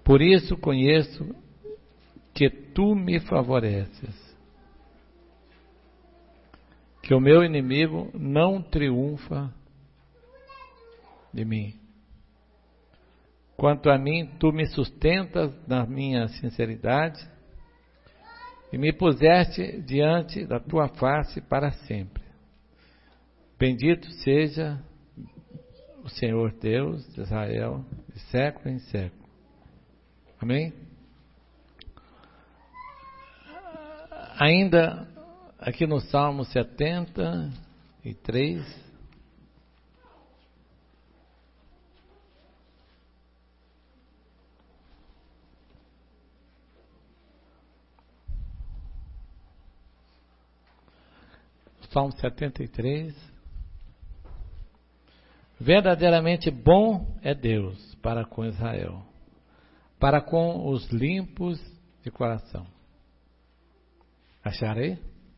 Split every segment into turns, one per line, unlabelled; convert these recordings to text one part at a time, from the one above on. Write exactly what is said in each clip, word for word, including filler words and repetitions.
Por isso conheço que tu me favoreces, que o meu inimigo não triunfa de mim. Quanto a mim, tu me sustentas na minha sinceridade e me puseste diante da tua face para sempre. Bendito seja o Senhor Deus de Israel, de século em século. Amém? Ainda aqui no Salmo setenta e três, Salmo setenta e três, verdadeiramente bom é Deus para com Israel, para com os limpos de coração. Acharei?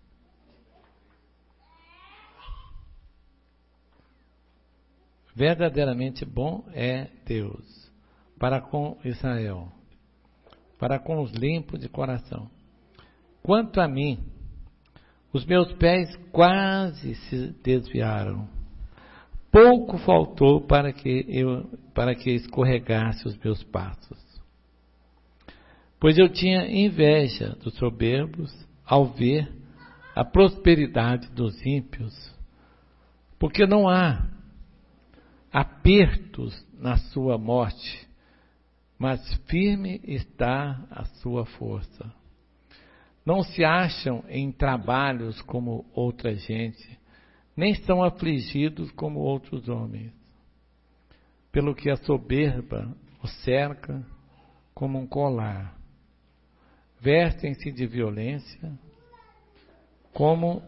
Verdadeiramente bom é Deus para com Israel, para com os limpos de coração. Quanto a mim, os meus pés quase se desviaram. Pouco faltou para que eu para que escorregasse os meus passos. Pois eu tinha inveja dos soberbos ao ver a prosperidade dos ímpios, porque não há apertos na sua morte, mas firme está a sua força. Não se acham em trabalhos como outra gente, nem são afligidos como outros homens. Pelo que a soberba o cerca como um colar. Vestem-se de violência, como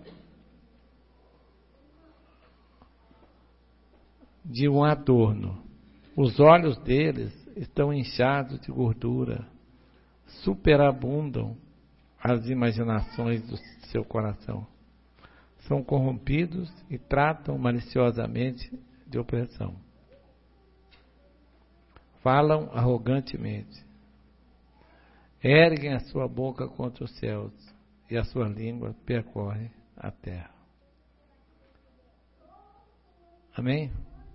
de um adorno. Os olhos deles estão inchados de gordura, superabundam as imaginações do seu coração. São corrompidos e tratam maliciosamente de opressão. Falam arrogantemente. Erguem a sua boca contra os céus e a sua língua percorre a terra. Amém?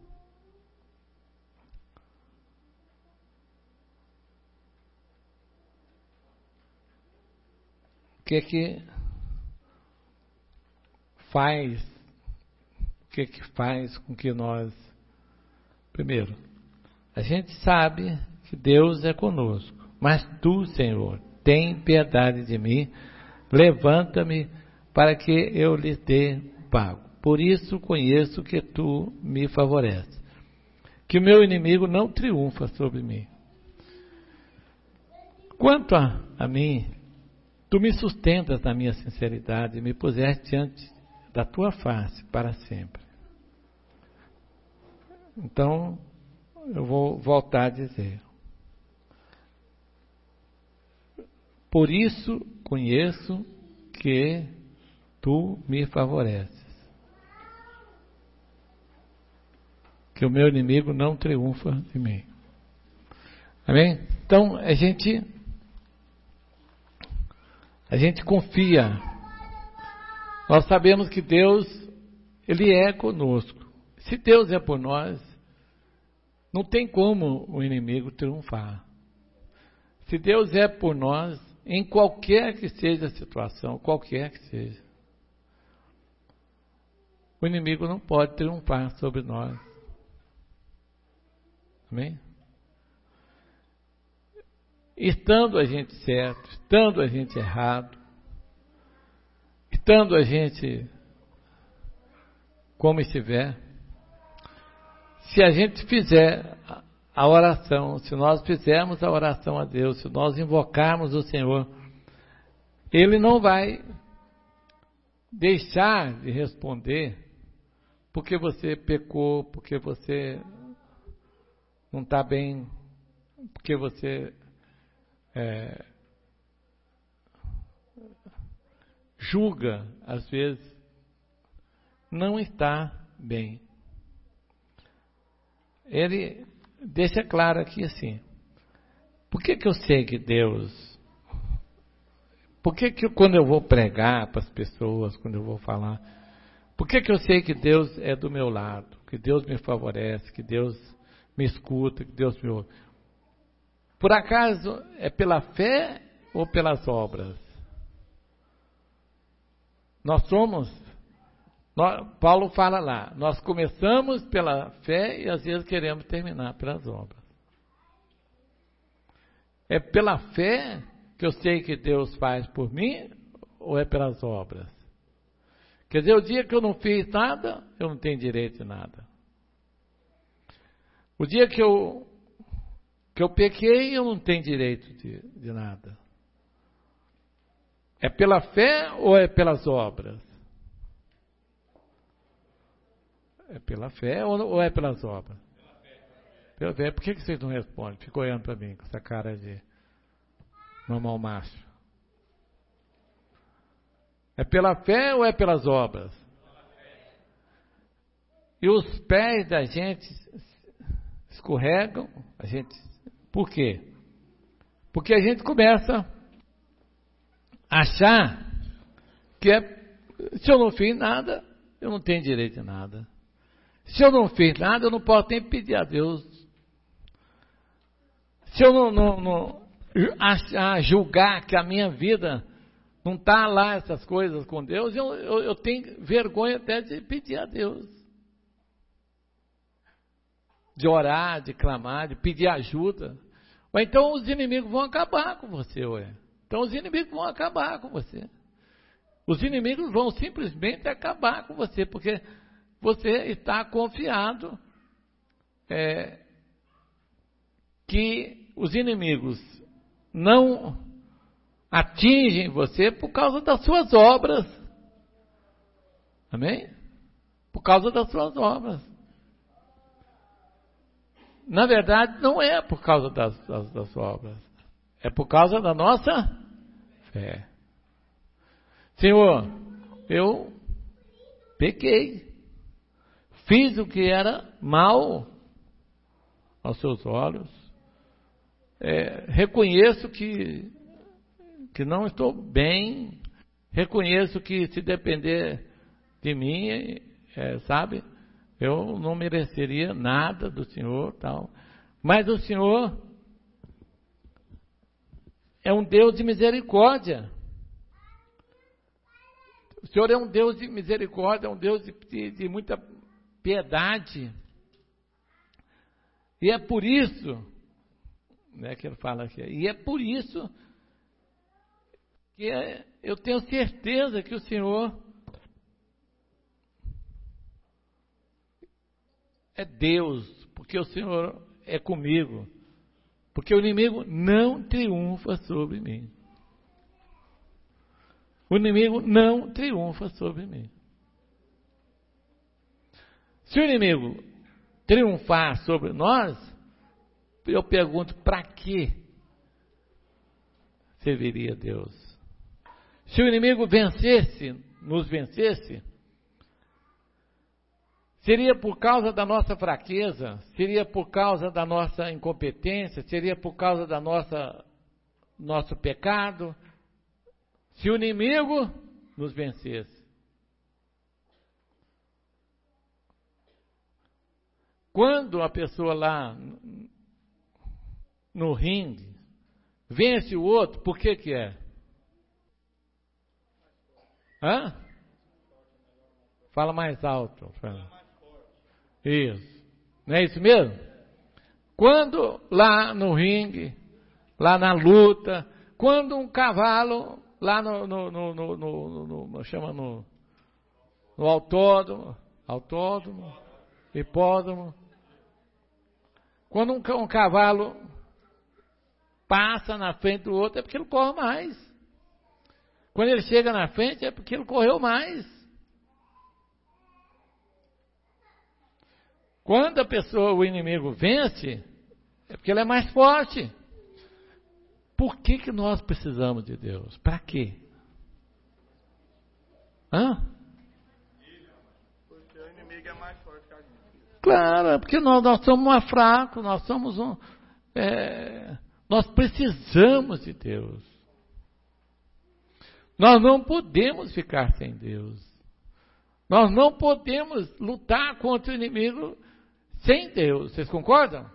O que é que faz, o que é que faz com que nós, primeiro, a gente sabe que Deus é conosco, mas tu, Senhor, tem piedade de mim, levanta-me para que eu lhe dê pago. Por isso conheço que tu me favoreces, que o meu inimigo não triunfa sobre mim. Quanto a, a mim, tu me sustentas na minha sinceridade e me puseste diante da tua face para sempre. Então, eu vou voltar a dizer. Por isso conheço que tu me favoreces, que o meu inimigo não triunfa de mim. Amém? Então, a gente, a gente confia. Nós sabemos que Deus, Ele é conosco. Se Deus é por nós, não tem como o inimigo triunfar. Se Deus é por nós, em qualquer que seja a situação, qualquer que seja, o inimigo não pode triunfar sobre nós. Amém? Estando a gente certo, estando a gente errado, estando a gente como estiver, se a gente fizer a oração, se nós fizermos a oração a Deus, se nós invocarmos o Senhor, Ele não vai deixar de responder porque você pecou, porque você não está bem, porque você é, julga, às vezes, não está bem. Ele deixa claro aqui assim, Por que que eu sei que Deus... Por que que eu, quando eu vou pregar para as pessoas, quando eu vou falar... Por que que eu sei que Deus é do meu lado? Que Deus me favorece, que Deus me escuta, que Deus me ouve? Por acaso é pela fé ou pelas obras? Nós somos... Nós, Paulo fala lá, nós começamos pela fé e às vezes queremos terminar pelas obras. É pela fé que eu sei que Deus faz por mim ou é pelas obras? Quer dizer, o dia que eu não fiz nada, eu não tenho direito de nada. O dia que eu, que eu pequei, eu não tenho direito de, de nada. É pela fé ou é pelas obras? É pela fé ou, ou é pelas obras? Pela fé. Por que, que vocês não respondem? Ficam olhando para mim com essa cara de normal macho. É pela fé ou é pelas obras? E os pés da gente escorregam, a gente... Por quê? Porque a gente começa a achar que é, se eu não fiz nada, eu não tenho direito a nada. Se eu não fiz nada, eu não posso nem pedir a Deus. Se eu não, não, não achar, julgar que a minha vida não está lá essas coisas com Deus, eu, eu, eu tenho vergonha até de pedir a Deus. De orar, de clamar, de pedir ajuda. Ou então os inimigos vão acabar com você, ué. Então os inimigos vão acabar com você. Os inimigos vão simplesmente acabar com você, porque você está confiado é, que os inimigos não atingem você por causa das suas obras. Amém? Por causa das suas obras. Na verdade, não é por causa das, das, das obras. É por causa da nossa fé. Senhor, eu pequei. Fiz o que era mal aos seus olhos. É, reconheço que, que não estou bem. Reconheço que se depender de mim, é, sabe, eu não mereceria nada do Senhor, tal. Mas o Senhor é um Deus de misericórdia. O Senhor é um Deus de misericórdia, é um Deus de, de, de muita piedade. E é por isso, né, que ele fala aqui, e é por isso que é, eu tenho certeza que o Senhor é Deus, porque o Senhor é comigo, porque o inimigo não triunfa sobre mim. O inimigo não triunfa sobre mim. Se o inimigo triunfar sobre nós, eu pergunto, para que serviria Deus? Se o inimigo vencesse, nos vencesse, seria por causa da nossa fraqueza, seria por causa da nossa incompetência, seria por causa da nossa nosso pecado. Se o inimigo nos vencesse. Quando a pessoa lá no ringue vence o outro, por que que é? Hã? Fala mais alto. Fala. Isso. Não é isso mesmo? Quando lá no ringue, lá na luta, quando um cavalo lá no, no, no, no, no, no, no chama no, no autódromo, autódromo, hipódromo, quando um, um cavalo passa na frente do outro é porque ele corre mais. Quando ele chega na frente é porque ele correu mais. Quando a pessoa, o inimigo vence, é porque ele é mais forte. Por que que nós precisamos de Deus? Para quê? Hã?
Porque o inimigo é mais forte que a gente.
Claro, é porque nós, nós somos mais fracos, nós somos um, é, Nós precisamos de Deus. Nós não podemos ficar sem Deus. Nós não podemos lutar contra o inimigo sem Deus. Vocês concordam?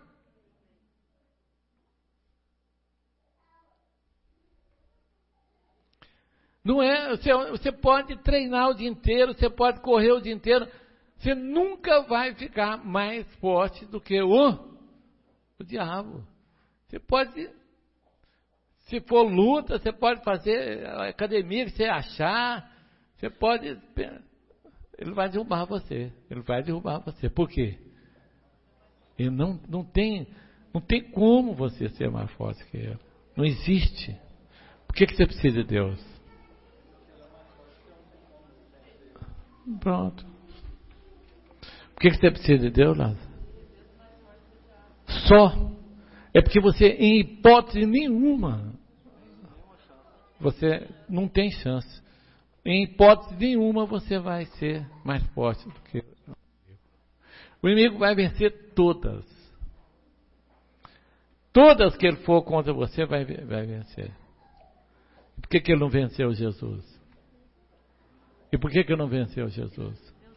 Não é, você, você pode treinar o dia inteiro, você pode correr o dia inteiro, você nunca vai ficar mais forte do que o, o diabo. Você pode, se for luta, você pode fazer a academia que você achar, você pode, ele vai derrubar você, ele vai derrubar você. Por quê? Ele não, não tem, não tem como você ser mais forte que ele. Não existe. Por que, que você precisa de Deus? Pronto. Por que, que você precisa de Deus, Lázaro? Só. É porque você, em hipótese nenhuma, você não tem chance. Em hipótese nenhuma, você vai ser mais forte do que o inimigo. Vai vencer todas. Todas que ele for contra você, vai, vai vencer. Por que, que ele não venceu Jesus? E por que que não venceu Jesus?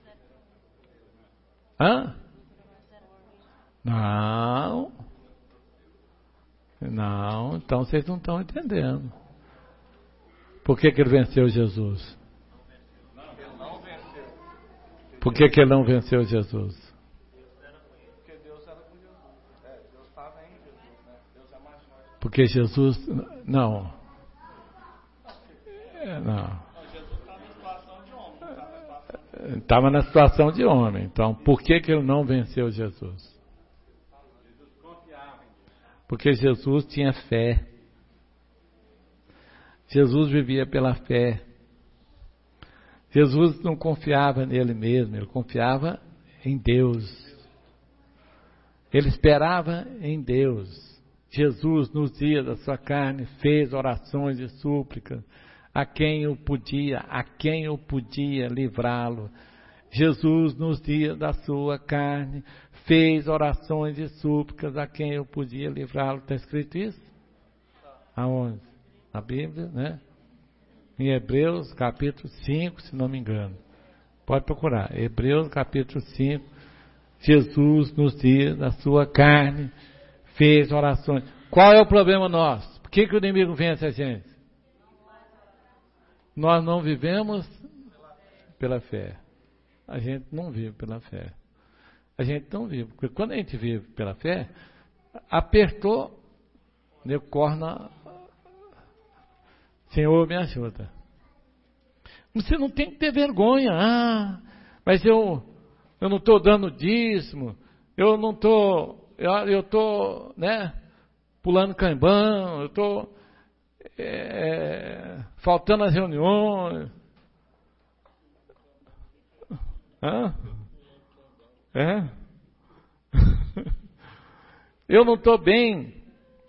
Hã? Não. Não, então vocês não estão entendendo. Por que que ele venceu Jesus? Por que que ele não venceu Jesus? Porque Jesus... Não. Não. Estava na situação de homem. Então, por que que ele não venceu Jesus? Porque Jesus tinha fé. Jesus vivia pela fé. Jesus não confiava nele mesmo, ele confiava em Deus. Ele esperava em Deus. Jesus, nos dias da sua carne, fez orações e súplicas a quem eu podia, a quem eu podia livrá-lo. Jesus, nos dias da sua carne, fez orações e súplicas a quem eu podia livrá-lo. Está escrito isso? Aonde? Na Bíblia, né? Em Hebreus, capítulo cinco, se não me engano. Pode procurar. Hebreus, capítulo cinco. Jesus, nos dias da sua carne, fez orações. Qual é o problema nosso? Por que que o inimigo vence a gente? Nós não vivemos pela fé. A gente não vive pela fé. A gente não vive. Porque quando a gente vive pela fé, apertou, né, corna, Senhor, me ajuda. Você não tem que ter vergonha. Ah, mas eu, eu não estou dando dízimo, eu não estou, eu estou, né, pulando cambão, eu estou é, faltando as reuniões. Hã? É? Eu não estou bem.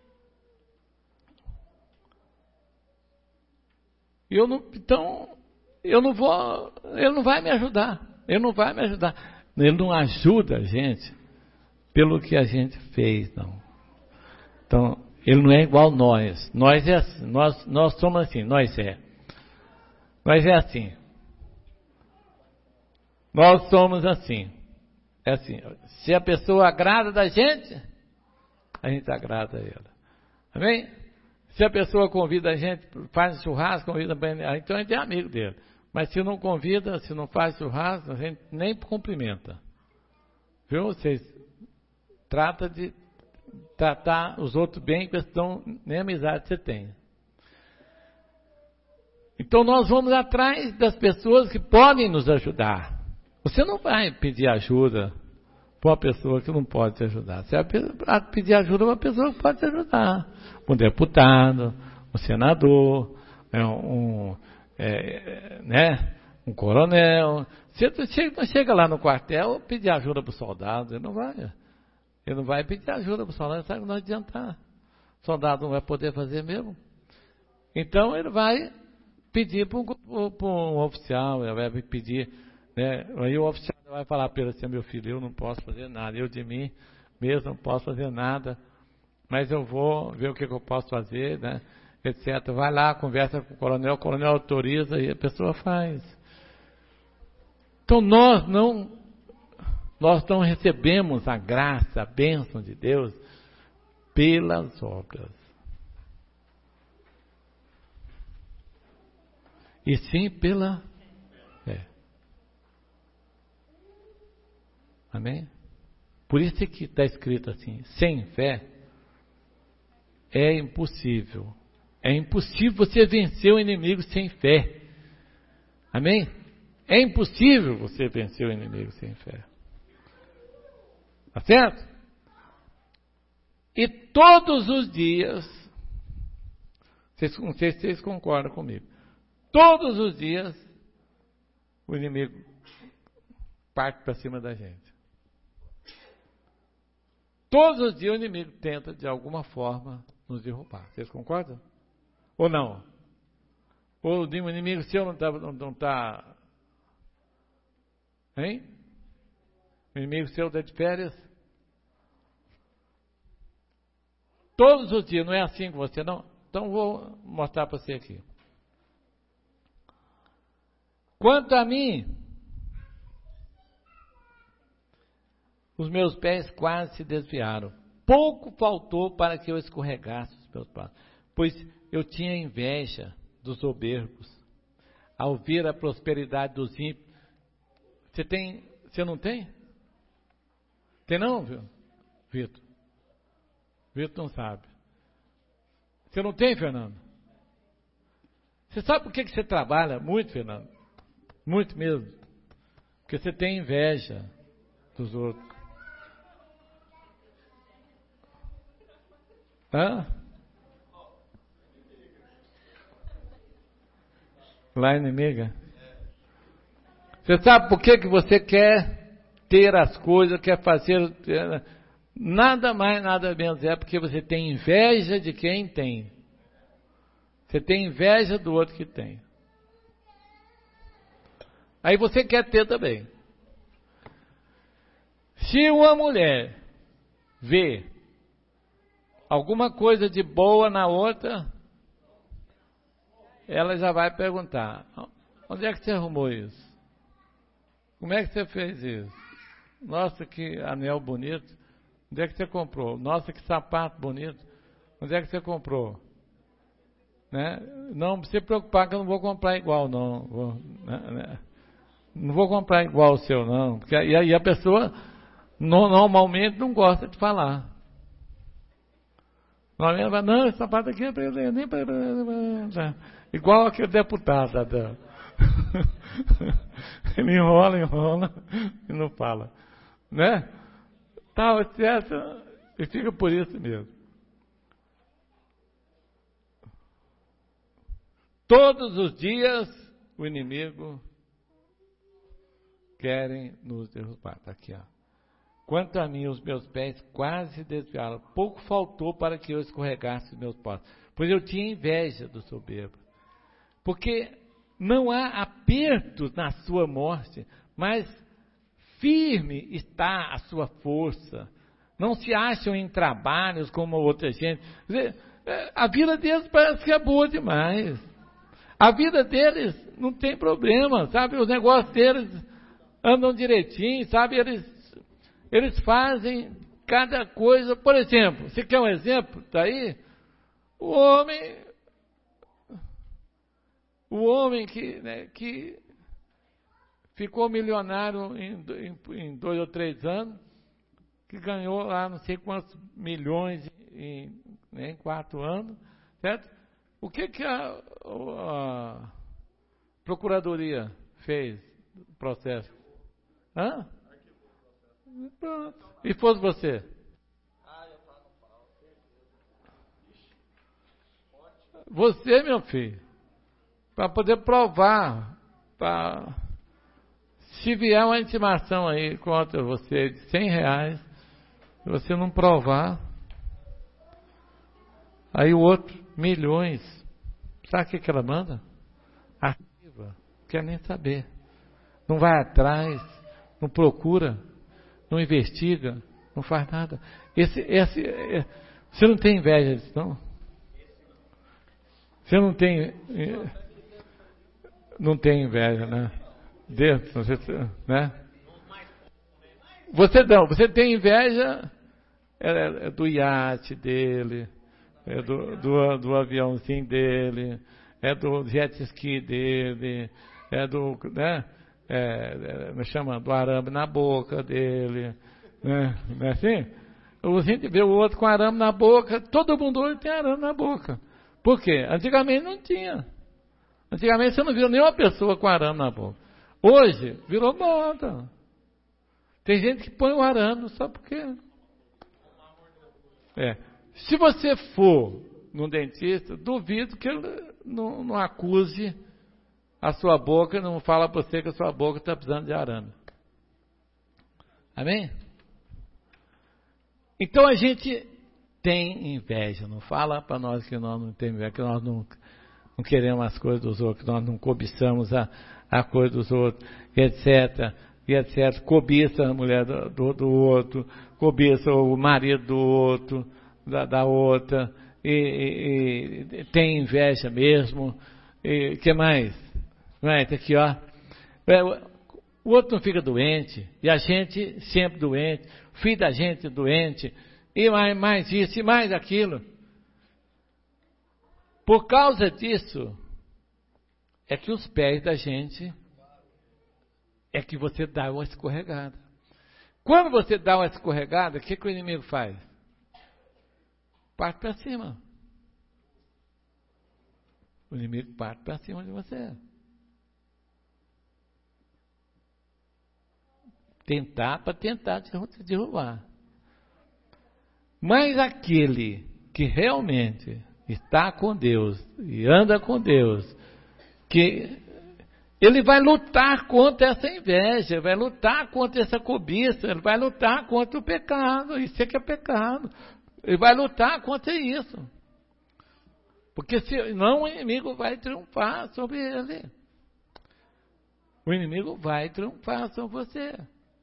Eu não, então, eu não vou, ele não vai me ajudar. Ele não vai me ajudar. Ele não ajuda a gente pelo que a gente fez, não. Então, ele não é igual nós. Nós é assim, nós, nós somos assim, nós é. Nós é assim. Nós somos assim. É assim, se a pessoa agrada da gente, a gente agrada a ela. Amém? Se a pessoa convida a gente, faz churrasco, convida para ele, então a gente é amigo dele. Mas se não convida, se não faz churrasco, a gente nem cumprimenta. Viu? Vocês trata de tratar os outros bem, questão nem amizade você tem. Então nós vamos atrás das pessoas que podem nos ajudar. Você não vai pedir ajuda para uma pessoa que não pode te ajudar. Você vai pedir ajuda para uma pessoa que pode te ajudar. Um deputado, um senador, um, é, né, um coronel. Você não chega lá no quartel pedir ajuda para o soldado. Ele não vai. Ele não vai pedir ajuda para o soldado. Sabe que não adiantar. O soldado não vai poder fazer mesmo. Então ele vai pedir para um, para um oficial. Ele vai pedir... Né? Aí o oficial vai falar para ele assim: meu filho, eu não posso fazer nada, eu de mim mesmo não posso fazer nada, mas eu vou ver o que, que eu posso fazer, né? Etcétera. Vai lá, conversa com o coronel, o coronel autoriza e a pessoa faz. Então nós não, nós não recebemos a graça, a bênção de Deus pelas obras. E sim pela fé. Amém? Por isso é que está escrito assim, sem fé é impossível. É impossível você vencer o inimigo sem fé. Amém? É impossível você vencer o inimigo sem fé. Tá certo? E todos os dias, vocês, não sei se vocês concordam comigo, todos os dias o inimigo parte para cima da gente. Todos os dias o inimigo tenta de alguma forma nos derrubar. Vocês concordam? Ou não? Ou o inimigo seu não está... Não tá, hein? O inimigo seu está de férias? Todos os dias, não é assim com você, não? Então vou mostrar para você aqui. Quanto a mim, os meus pés quase se desviaram. Pouco faltou para que eu escorregasse os meus passos, pois eu tinha inveja dos soberbos, ao ver a prosperidade dos ímpios. Você tem, você não tem? Tem não, viu? Vitor? Vitor não sabe. Você não tem, Fernando? Você sabe por que que você trabalha muito, Fernando? Muito mesmo. Porque você tem inveja dos outros. Hã? Lá inimiga? Você sabe por que que você quer ter as coisas, quer fazer... Nada mais, nada menos é porque você tem inveja de quem tem. Você tem inveja do outro que tem. Aí você quer ter também. Se uma mulher vê alguma coisa de boa na outra, ela já vai perguntar: onde é que você arrumou isso? Como é que você fez isso? Nossa, que anel bonito. Onde é que você comprou? Nossa, que sapato bonito. Onde é que você comprou? Né? Não se preocupar que eu não vou comprar igual, não. Vou, né? Não vou comprar igual o seu, não. Porque aí, aí a pessoa no, normalmente não gosta de falar. Normalmente ela fala, não, esse sapato aqui é para ele, nem para... Igual aquele deputado. Adão. Ele enrola, enrola e não fala. Né? Tal, etcétera. E fica por isso mesmo. Todos os dias o inimigo querem nos derrubar. Está aqui, ó. Quanto a mim, os meus pés quase se desviaram. Pouco faltou para que eu escorregasse os meus passos. Pois eu tinha inveja do soberbo. Porque não há apertos na sua morte, mas firme está a sua força. Não se acham em trabalhos como outra gente. A vida deles parece que é boa demais. A vida deles não tem problema, sabe? Os negócios deles andam direitinho, sabe? Eles, eles fazem cada coisa. Por exemplo, você quer um exemplo? Está aí? O homem, o homem que, né, que ficou milionário em, em, em dois ou três anos, que ganhou lá não sei quantos milhões em, né, em quatro anos, certo? O que que a, a Procuradoria fez no processo? Hã? Pronto. E fosse você? Você, meu filho, para poder provar, para... Se vier uma intimação aí contra você de cem reais, se você não provar, aí o outro, milhões. Sabe o que, que ela manda? Arquiva. Não quer nem saber. Não vai atrás, não procura, não investiga, não faz nada. Esse, esse, Você não tem inveja disso, não? Você não tem... Não tem inveja, né? Deus, você, né? Você não, você tem inveja é, é do iate dele, é do, do, do aviãozinho dele, é do jet ski dele, é do, né? É, é, me chama do arame na boca dele, né? Não é assim? A gente vê o outro com arame na boca, todo mundo hoje tem arame na boca. Por quê? Antigamente não tinha. Antigamente você não viu nenhuma pessoa com arame na boca. Hoje virou moda. Tem gente que põe o arame só porque... É. Se você for num dentista, duvido que ele não, não acuse a sua boca, não fala para você que a sua boca está precisando de arame. Amém? Então a gente tem inveja, não fala para nós que nós não temos inveja, que nós não, não queremos as coisas dos outros, que nós não cobiçamos a, a coisa dos outros, etc, e etc. Cobiça a mulher do, do, do outro, cobiça o marido do outro, da, da outra, e, e, e tem inveja mesmo. E que mais? Vai, tá aqui, ó. O outro não fica doente, e a gente sempre doente, o filho da gente doente, e mais, mais isso, e mais aquilo. Por causa disso, é que os pés da gente, é que você dá uma escorregada. Quando você dá uma escorregada, o que, que o inimigo faz? Parte para cima. O inimigo parte para cima de você. Tentar para tentar te derrubar. Mas aquele que realmente está com Deus e anda com Deus, que ele vai lutar contra essa inveja, vai lutar contra essa cobiça, ele vai lutar contra o pecado, isso é que é pecado. Ele vai lutar contra isso. Porque senão o inimigo vai triunfar sobre ele. O inimigo vai triunfar sobre você.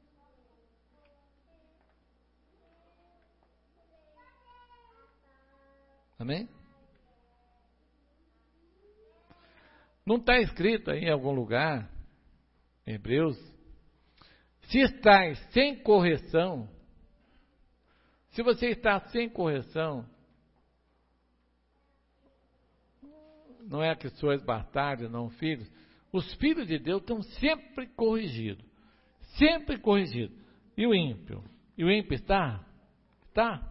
Amém? Não está escrito aí em algum lugar, em Hebreus, se estás sem correção, se você está sem correção, não é que sois bastardos, não filhos, os filhos de Deus estão sempre corrigidos, sempre corrigidos. E o ímpio? E o ímpio está? Está?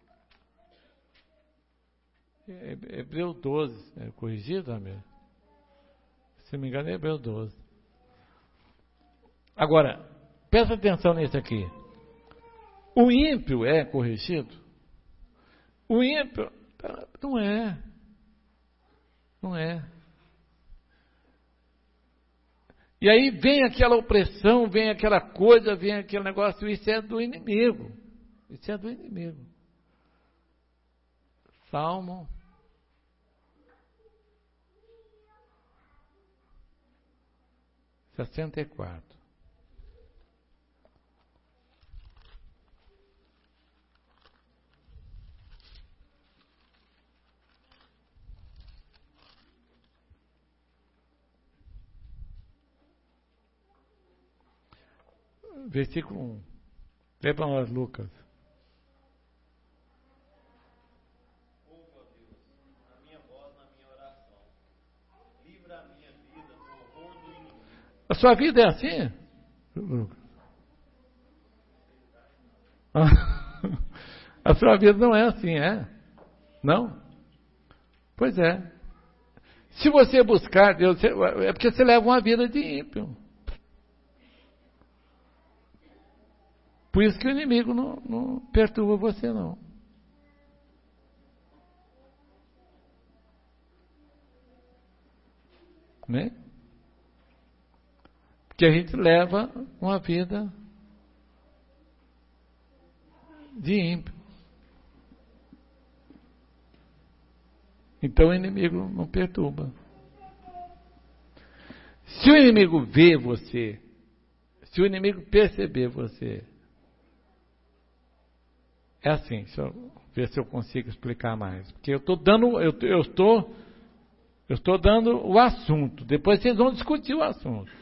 Hebreus doze, é corrigido, amigo? Se não me engano é Hebreus doze. Agora, presta atenção nisso aqui. O ímpio é corrigido? O ímpio não é. Não é. E aí vem aquela opressão, vem aquela coisa, vem aquele negócio, isso é do inimigo. Isso é do inimigo. Salmo sessenta e quatro. Versículo um. Lê para nós, Lucas.
Ouve, ó Deus, a minha voz na minha oração. Livra a minha vida do horror do inimigo.
A sua vida é assim? Lucas? A sua vida não é assim, é? Não? Pois é. Se você buscar Deus, é porque você leva uma vida de ímpio. Por isso que o inimigo não, não perturba você, não. Né? Porque a gente leva uma vida de ímpio. Então o inimigo não perturba. Se o inimigo vê você, se o inimigo perceber você, É assim, deixa eu ver se eu consigo explicar mais. Porque eu estou dando, eu, eu estou, eu estou dando o assunto. Depois vocês vão discutir o assunto.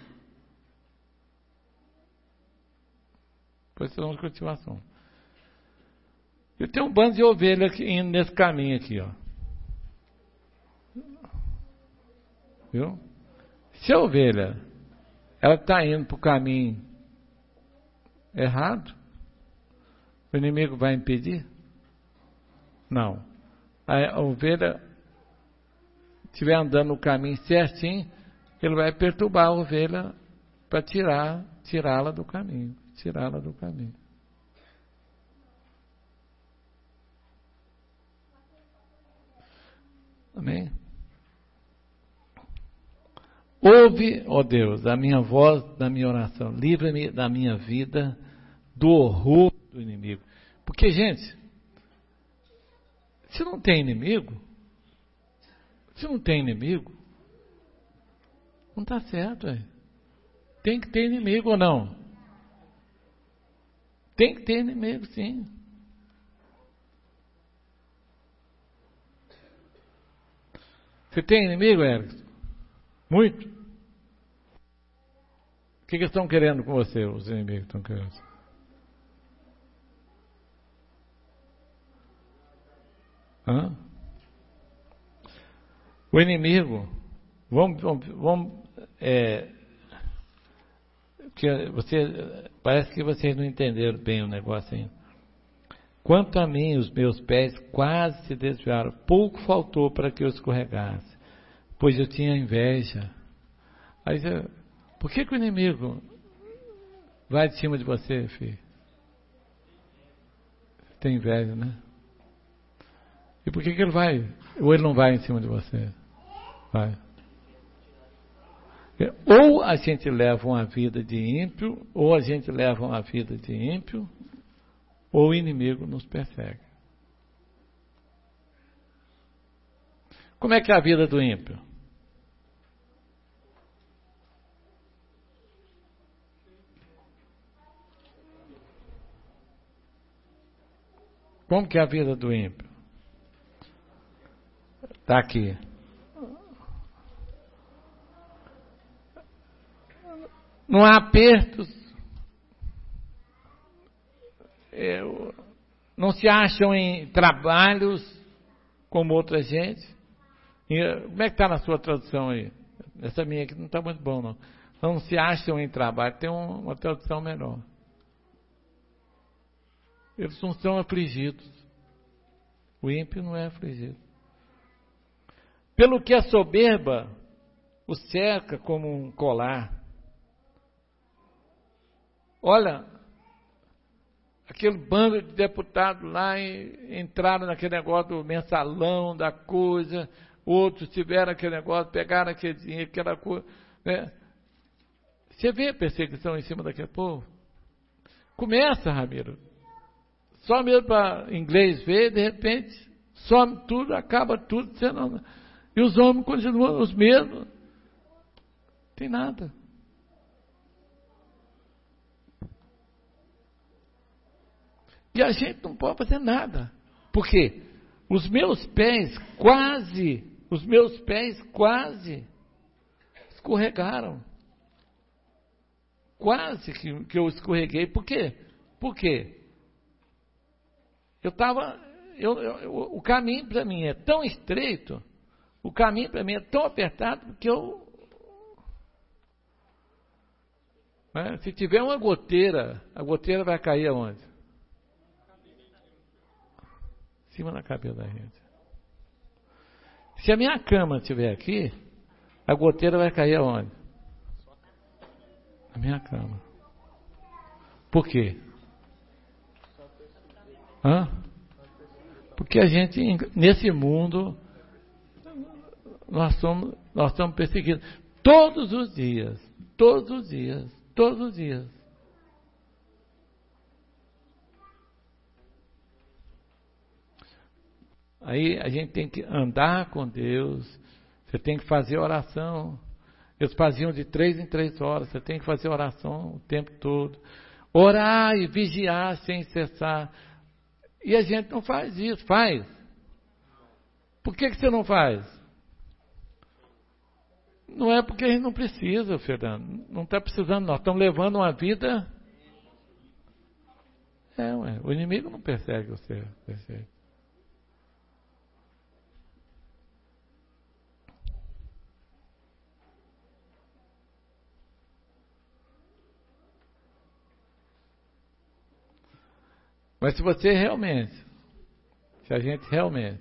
Depois vocês vão discutir o assunto. Eu tenho um bando de ovelhas aqui, indo nesse caminho aqui, ó. Viu? Se a ovelha, ela está indo para o caminho errado, o inimigo vai impedir? Não. A ovelha estiver andando no caminho certinho, ele vai perturbar a ovelha para tirar, tirá-la do caminho, tirá-la do caminho. Amém? Ouve, ó Deus, a minha voz da minha oração, livra-me da minha vida, do horror do inimigo. Porque, gente, se não tem inimigo, se não tem inimigo, não está certo, véio. Tem que ter inimigo ou não? Tem que ter inimigo, sim. Você tem inimigo, Erickson? Muito? O que, que eles estão querendo com você, os inimigos estão querendo? Hã? O inimigo, vamos, vamos, vamos é, que você, parece que vocês não entenderam bem o negócio ainda. Quanto a mim, os meus pés quase se desviaram, pouco faltou para que eu escorregasse, pois eu tinha inveja. Aí você, por que, que o inimigo vai de cima de você, filho? Tem inveja, né? E por que, que ele vai? Ou ele não vai em cima de você? Vai. Ou a gente leva uma vida de ímpio, ou a gente leva uma vida de ímpio, ou o inimigo nos persegue. Como é que é a vida do ímpio? Como que é a vida do ímpio? Está aqui. Não há apertos. É, não se acham em trabalhos como outra gente. E, como é que está na sua tradução aí? Essa minha aqui não está muito bom, não. Não se acham em trabalho. Tem um, uma tradução melhor. Eles não são afligidos. O ímpio não é afligido. Pelo que a soberba o cerca como um colar. Olha, aquele bando de deputados lá e, entraram naquele negócio do mensalão, da coisa, outros tiveram aquele negócio, pegaram aquele dinheiro, aquela coisa. Né? Você vê a perseguição em cima daquele povo? Começa, Ramiro. Só mesmo para inglês ver, de repente, some tudo, acaba tudo. Você não, e os homens continuam os mesmos. Não tem nada. E a gente não pode fazer nada. Por quê? Os meus pés quase, os meus pés quase escorregaram. Quase que, que eu escorreguei. Por quê? Por quê? Eu estava, eu, eu, o caminho para mim é tão estreito, o caminho para mim é tão apertado que eu, né, se tiver uma goteira, a goteira vai cair aonde? Em cima da cabeça da gente. Se a minha cama estiver aqui, a goteira vai cair aonde? Na minha cama. Por quê? Hã? Porque a gente, nesse mundo, nós somos, nós somos perseguidos. Todos os dias, todos os dias, todos os dias. Aí a gente tem que andar com Deus, você tem que fazer oração. Eles faziam de três em três horas, você tem que fazer oração o tempo todo. Orar e vigiar sem cessar. E a gente não faz isso, faz. Por que, que você não faz? Não é porque a gente não precisa, Fernando. Não está precisando, nós estamos levando uma vida. É, ué, o inimigo não persegue você. Persegue. Mas se você realmente, se a gente realmente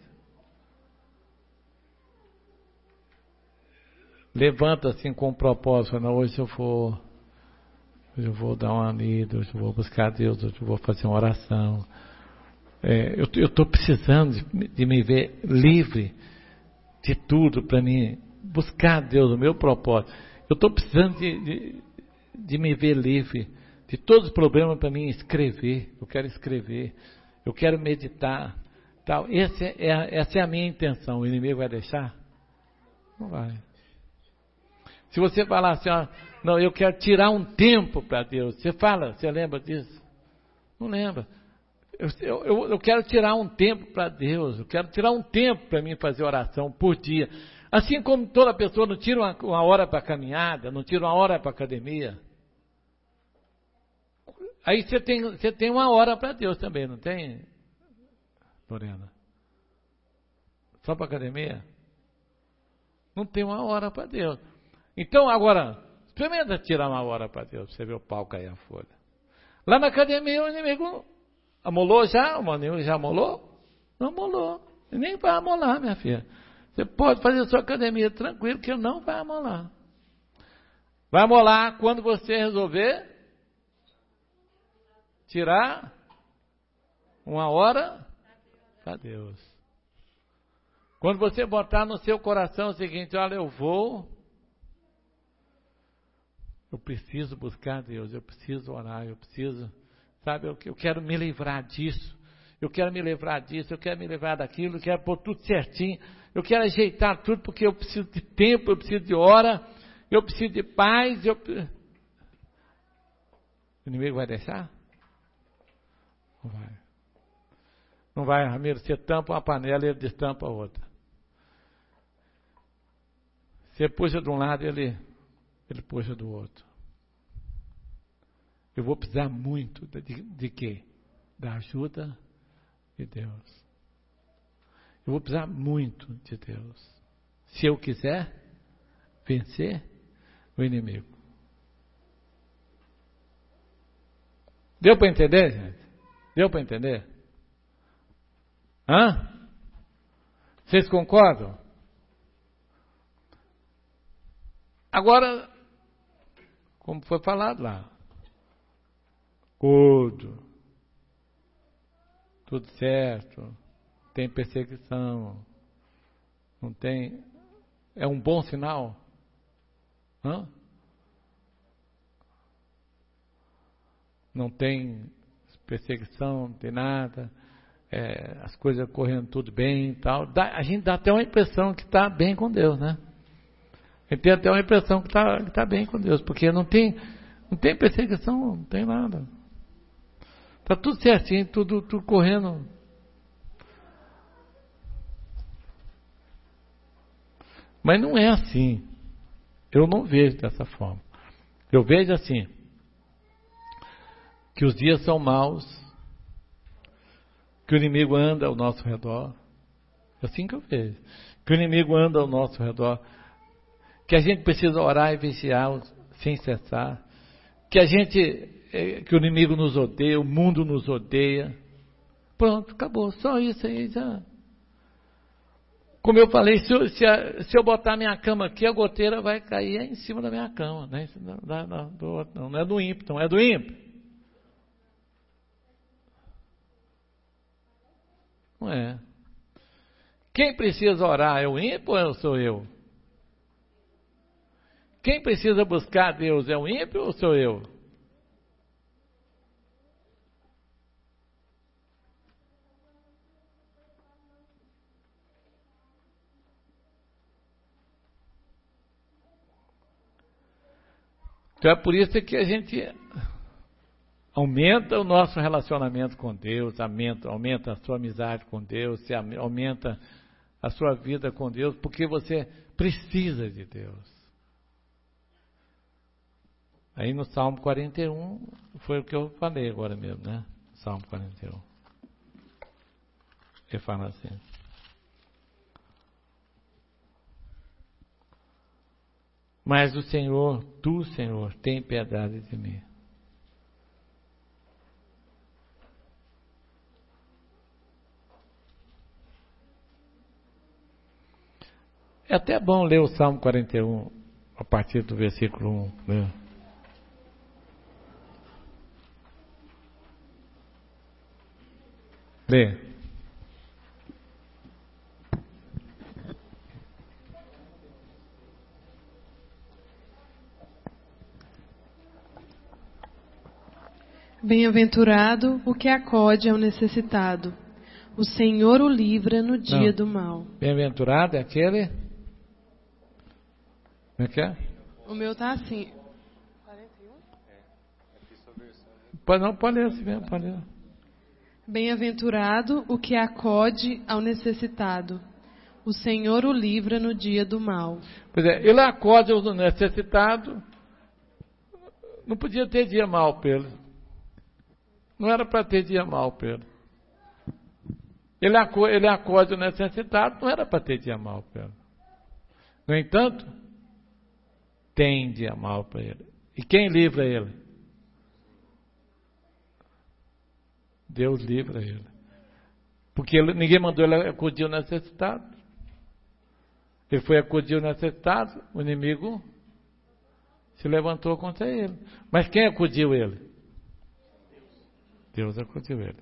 levanta assim com um propósito, não, hoje eu vou, hoje eu vou dar uma lida, hoje eu vou buscar Deus, hoje eu vou fazer uma oração. É, eu estou precisando de, de me ver livre de tudo para mim, buscar Deus, o meu propósito. Eu estou precisando de, de, de me ver livre de todos os problemas para mim escrever. Eu quero escrever, eu quero meditar. Tal. Esse é, essa é a minha intenção. O inimigo vai deixar? Não vai. Se você falar assim, ó, não, eu quero tirar um tempo para Deus. Você fala, você lembra disso? Não lembra. Eu, eu, eu quero tirar um tempo para Deus. Eu quero tirar um tempo para mim fazer oração por dia. Assim como toda pessoa não tira uma, uma hora para caminhada, não tira uma hora para academia. Aí você tem, você tem uma hora para Deus também, não tem, Lorena? Só para academia? Não tem uma hora para Deus. Então, agora, experimenta tirar uma hora para Deus, você vê o pau cair a folha. Lá na academia, o inimigo amolou já? O inimigo já amolou? Não amolou. E nem vai amolar, minha filha. Você pode fazer a sua academia tranquilo, que ele não vai amolar. Vai amolar quando você resolver tirar uma hora para Deus. Quando você botar no seu coração o seguinte, olha, eu vou, eu preciso buscar Deus, eu preciso orar, eu preciso, sabe, eu, eu quero me livrar disso, eu quero me livrar disso, eu quero me livrar daquilo, eu quero pôr tudo certinho, eu quero ajeitar tudo porque eu preciso de tempo, eu preciso de hora, eu preciso de paz, eu... O inimigo vai deixar? Não vai. Não vai, Ramiro, você tampa uma panela e ele destampa a outra. Você puxa de um lado e ele, ele puxa do outro. Eu vou precisar muito de, de quê? Da ajuda de Deus. Eu vou precisar muito de Deus. Se eu quiser vencer o inimigo. Deu para entender, gente? Deu para entender? Hã? Vocês concordam? Agora, como foi falado lá, tudo, tudo certo, tem perseguição, não tem, é um bom sinal? Hã? Não tem perseguição, não tem nada, é, as coisas correndo tudo bem e tal. Dá, a gente dá até uma impressão que está bem com Deus, né? A gente tem até uma impressão que está que tá bem com Deus, porque não tem, não tem perseguição, não tem nada. Está tudo certinho, tudo, tudo correndo. Mas não é assim. Eu não vejo dessa forma. Eu vejo assim, que os dias são maus, que o inimigo anda ao nosso redor. É assim que eu vejo. Que o inimigo anda ao nosso redor. Que a gente precisa orar e vigiar sem cessar. Que a gente, que o inimigo nos odeia, o mundo nos odeia. Pronto, acabou. Só isso aí já. Como eu falei, se eu, se, a, se eu botar minha cama aqui, a goteira vai cair em cima da minha cama. Né? Não, não, não, não, não é do ímpio, não é do ímpio. Não é. Quem precisa orar é o ímpio ou sou eu? Quem precisa buscar Deus é o ímpio ou sou eu? Então é por isso que a gente aumenta o nosso relacionamento com Deus, aumenta, aumenta a sua amizade com Deus, se aumenta a sua vida com Deus, porque você precisa de Deus. Aí no Salmo quarenta e um, foi o que eu falei agora mesmo, né? Salmo quarenta e um. Ele fala assim: mas o Senhor, tu, Senhor, tem piedade de mim. É até bom ler o Salmo quarenta e um, a partir do versículo um, né? Lê.
Bem-aventurado o que acode ao necessitado. O Senhor o livra no dia
Não.
do mal.
Bem-aventurado é aquele... Como é que é?
O meu tá assim.
Pode, não, pode ler assim mesmo, pode ler.
Bem-aventurado o que acode ao necessitado. O Senhor o livra no dia do mal.
Pois é, ele acode ao necessitado. Não podia ter dia mal para ele. Não era para ter dia mal para ele. Ele, aco, ele acode ao necessitado, não era para ter dia mal para ele. No entanto, tem dia mal para ele. E quem livra ele? Deus livra ele. Porque ele, ninguém mandou ele acudir ao necessitado. Ele foi acudir ao necessitado, o inimigo se levantou contra ele. Mas quem acudiu ele? Deus acudiu ele.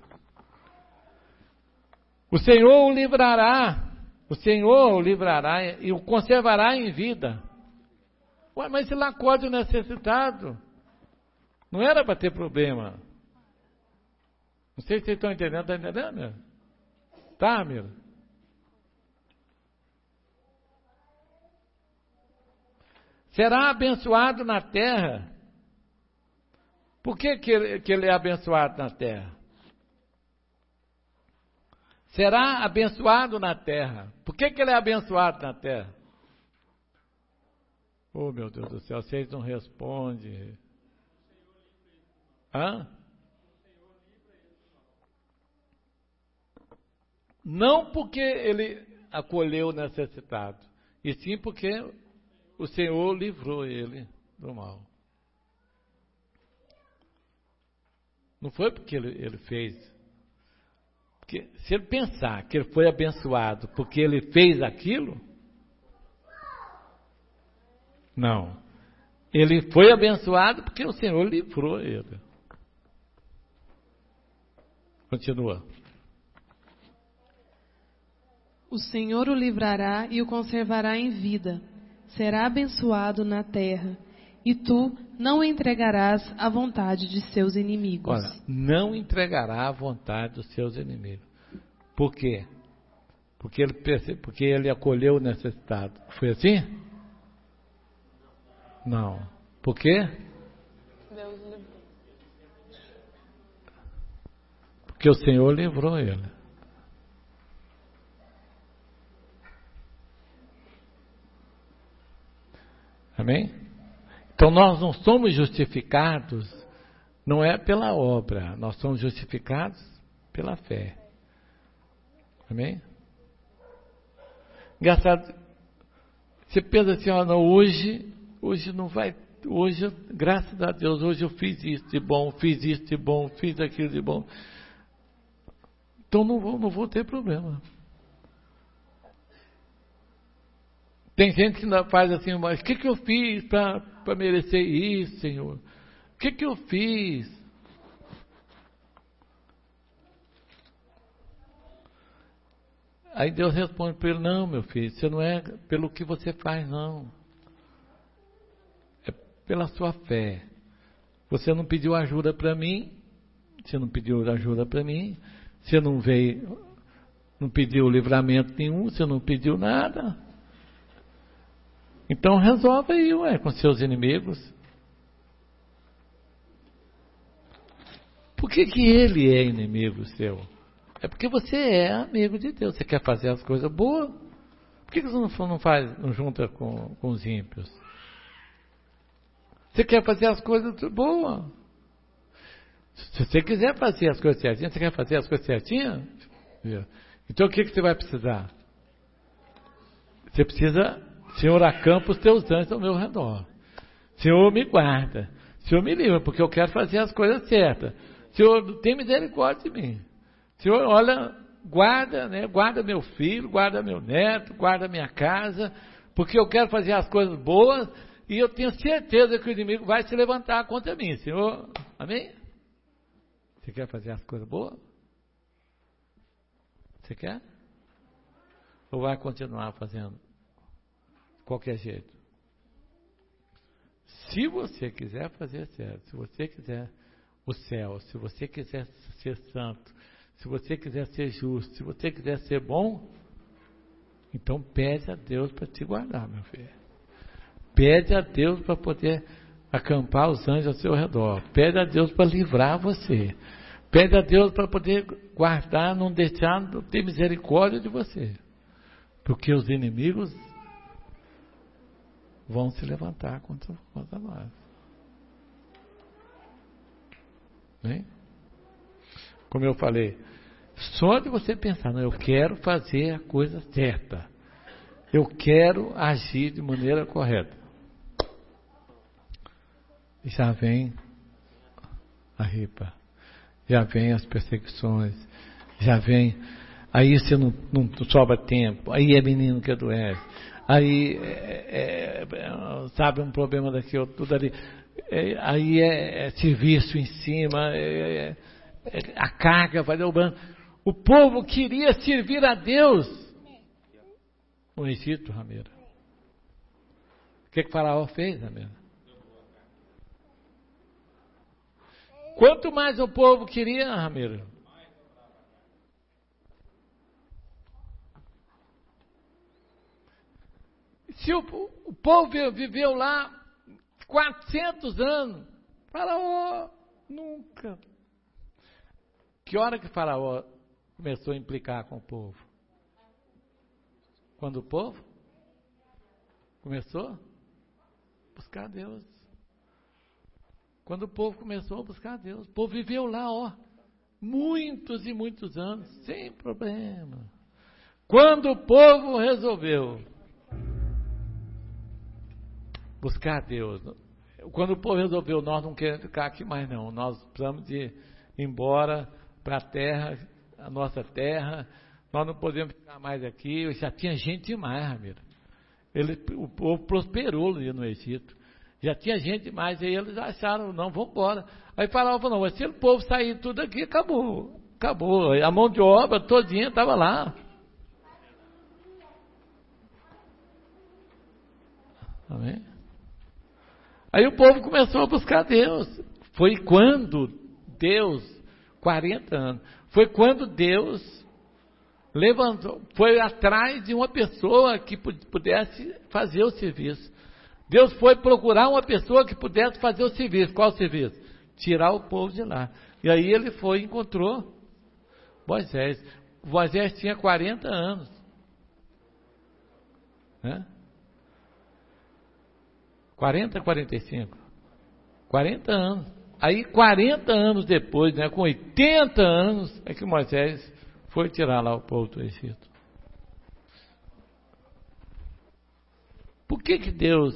O Senhor o livrará, o Senhor o livrará e o conservará em vida. Ué, mas ele acode o necessitado. Não era para ter problema. Não sei se vocês estão entendendo, está entendendo? Tá, Mira? Será abençoado na terra. Por que, que, ele, que ele é abençoado na terra? Será abençoado na terra. Por que, que ele é abençoado na terra? Oh, meu Deus do céu, vocês não respondem. Hã? Não porque ele acolheu o necessitado, e sim porque o Senhor livrou ele do mal. Não foi porque ele, ele fez. Porque se ele pensar que ele foi abençoado porque ele fez aquilo, não. Ele foi abençoado porque o Senhor livrou ele. Continua.
O Senhor o livrará e o conservará em vida. Será abençoado na terra. E tu não o entregarás à vontade de seus inimigos.
Olha, não entregará à vontade dos seus inimigos. Por quê? Porque ele, porque ele acolheu o necessitado. Foi assim? Não. Por quê? Porque o Senhor livrou ele. Amém? Então nós não somos justificados, não é pela obra, nós somos justificados pela fé. Amém? Engraçado, você pensa assim, ó, não, hoje, hoje não vai, hoje, graças a Deus, hoje eu fiz isso de bom, fiz isso de bom, fiz aquilo de bom. Então não vou, não vou ter problema. Tem gente que faz assim, mas o que, que eu fiz para merecer isso, Senhor? O que, que eu fiz? Aí Deus responde para ele, não, meu filho, isso não é pelo que você faz, não. É pela sua fé. Você não pediu ajuda para mim, você não pediu ajuda para mim, você não veio, não pediu livramento nenhum, você não pediu nada. Então resolve aí, ué, com seus inimigos. Por que que ele é inimigo seu? É porque você é amigo de Deus. Você quer fazer as coisas boas. Por que que você não faz, não junta com, com os ímpios? Você quer fazer as coisas boas. Se você quiser fazer as coisas certinhas, você quer fazer as coisas certinhas? Então o que que você vai precisar? Você precisa, Senhor, acampa os teus anjos ao meu redor. Senhor, me guarda. Senhor, me livra, porque eu quero fazer as coisas certas. Senhor, tem misericórdia de mim. Senhor, olha, guarda, né? Guarda meu filho, guarda meu neto, guarda minha casa, porque eu quero fazer as coisas boas e eu tenho certeza que o inimigo vai se levantar contra mim. Senhor, amém? Você quer fazer as coisas boas? Você quer? Ou vai continuar fazendo de qualquer jeito? Se você quiser fazer certo, se você quiser o céu, se você quiser ser santo, se você quiser ser justo, se você quiser ser bom, então pede a Deus para te guardar, meu filho. Pede a Deus para poder acampar os anjos ao seu redor. Pede a Deus para livrar você. Pede a Deus para poder guardar, não deixar, não ter misericórdia de você. Porque os inimigos vão se levantar contra, contra nós. Bem? Como eu falei, só de você pensar, não, eu quero fazer a coisa certa. Eu quero agir de maneira correta. Já vem a ripa. Já vem as perseguições. Já vem... Aí você não, não sobra tempo. Aí é menino que adoece. Aí, é, é, sabe, um problema daqui, outro, tudo ali. É, aí é, é serviço em cima, é, é, a carga vai derrubando. O povo queria servir a Deus no Egito, Ramiro. O que que Faraó fez, Ramiro? Quanto mais o povo queria, Ramiro, se o, o povo viveu lá quatrocentos anos, Faraó nunca. Que hora que Faraó começou a implicar com o povo? Quando o povo começou a buscar Deus. Quando o povo começou a buscar Deus. O povo viveu lá, ó, muitos e muitos anos, sem problema. Quando o povo resolveu buscar Deus, quando o povo resolveu, nós não queremos ficar aqui mais não, nós precisamos de ir embora para a terra, a nossa terra, nós não podemos ficar mais aqui, já tinha gente demais, Ramiro. Ele, o povo prosperou ali no Egito, já tinha gente demais, aí eles acharam, não, vamos embora. Aí falavam, não, mas se o povo sair tudo aqui, acabou, acabou, a mão de obra todinha estava lá. Amém? Aí o povo começou a buscar Deus. Foi quando Deus, quarenta anos, foi quando Deus levantou, foi atrás de uma pessoa que pudesse fazer o serviço. Deus foi procurar uma pessoa que pudesse fazer o serviço. Qual o serviço? Tirar o povo de lá. E aí ele foi e encontrou Moisés. Moisés tinha quarenta anos. Né? quarenta, quarenta e cinco. quarenta anos. Aí, quarenta anos depois, né, com oitenta anos, é que Moisés foi tirar lá o povo do Egito. Por que que Deus,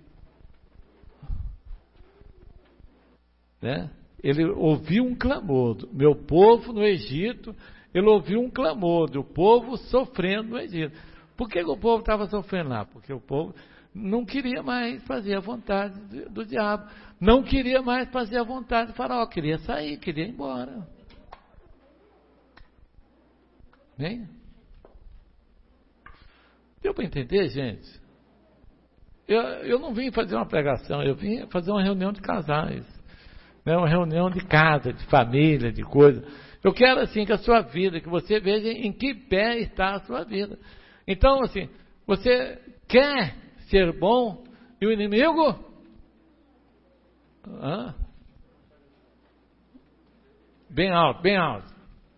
né, ele ouviu um clamor do meu povo no Egito, ele ouviu um clamor do povo sofrendo no Egito. Por que que o povo estava sofrendo lá? Porque o povo não queria mais fazer a vontade do, do diabo, não queria mais fazer a vontade do Faraó, queria sair, queria ir embora. Bem? Deu para entender, gente? Eu, eu não vim fazer uma pregação, eu vim fazer uma reunião de casais, né? Uma reunião de casa, de família, de coisa. Eu quero assim que a sua vida, que você veja em que pé está a sua vida. Então, assim, você quer ser bom e o inimigo? Hã? Bem alto, bem alto.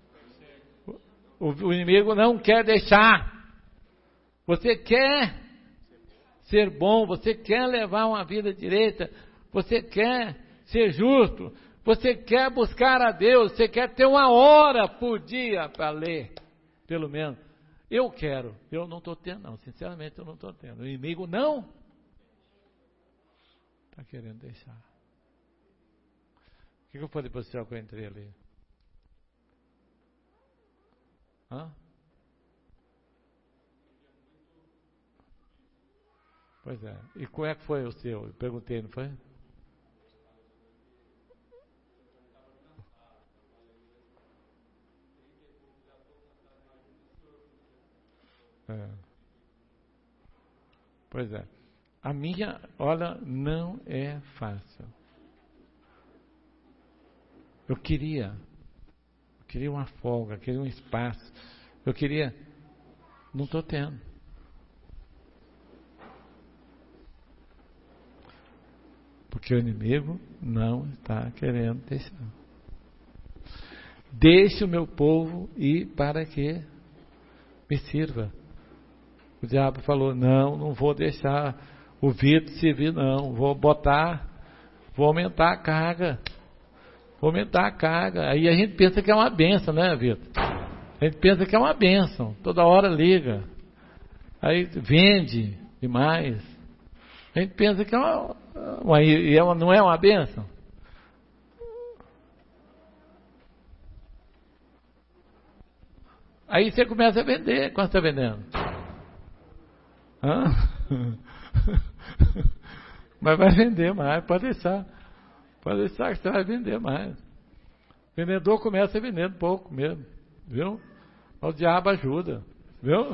O, o inimigo não quer deixar. Você quer ser bom, você quer levar uma vida direita, você quer ser justo, você quer buscar a Deus, você quer ter uma hora por dia para ler, pelo menos. Eu quero, eu não estou tendo não, sinceramente eu não estou tendo. O inimigo não está querendo deixar. O que eu falei para o senhor que eu entrei ali? Hã? Pois é. E como é que foi o seu? Eu perguntei, não foi? É. Pois é. A minha, olha, não é fácil. Eu queria, eu queria uma folga, eu queria um espaço. Eu queria, não estou tendo. Porque o inimigo não está querendo deixar. Deixe o meu povo ir para que me sirva. O diabo falou, não, não vou deixar o Vitor servir, não. Vou botar, vou aumentar a carga. Vou aumentar a carga. Aí a gente pensa que é uma benção, né, Vitor? A gente pensa que é uma benção. Toda hora liga. Aí vende demais. A gente pensa que é uma... uma e é uma, não é uma benção? Aí você começa a vender. Quanto está vendendo? Hã? Mas vai vender mais, pode deixar. Pode deixar que você vai vender mais. O vendedor começa vendendo pouco mesmo, viu? O diabo ajuda, viu?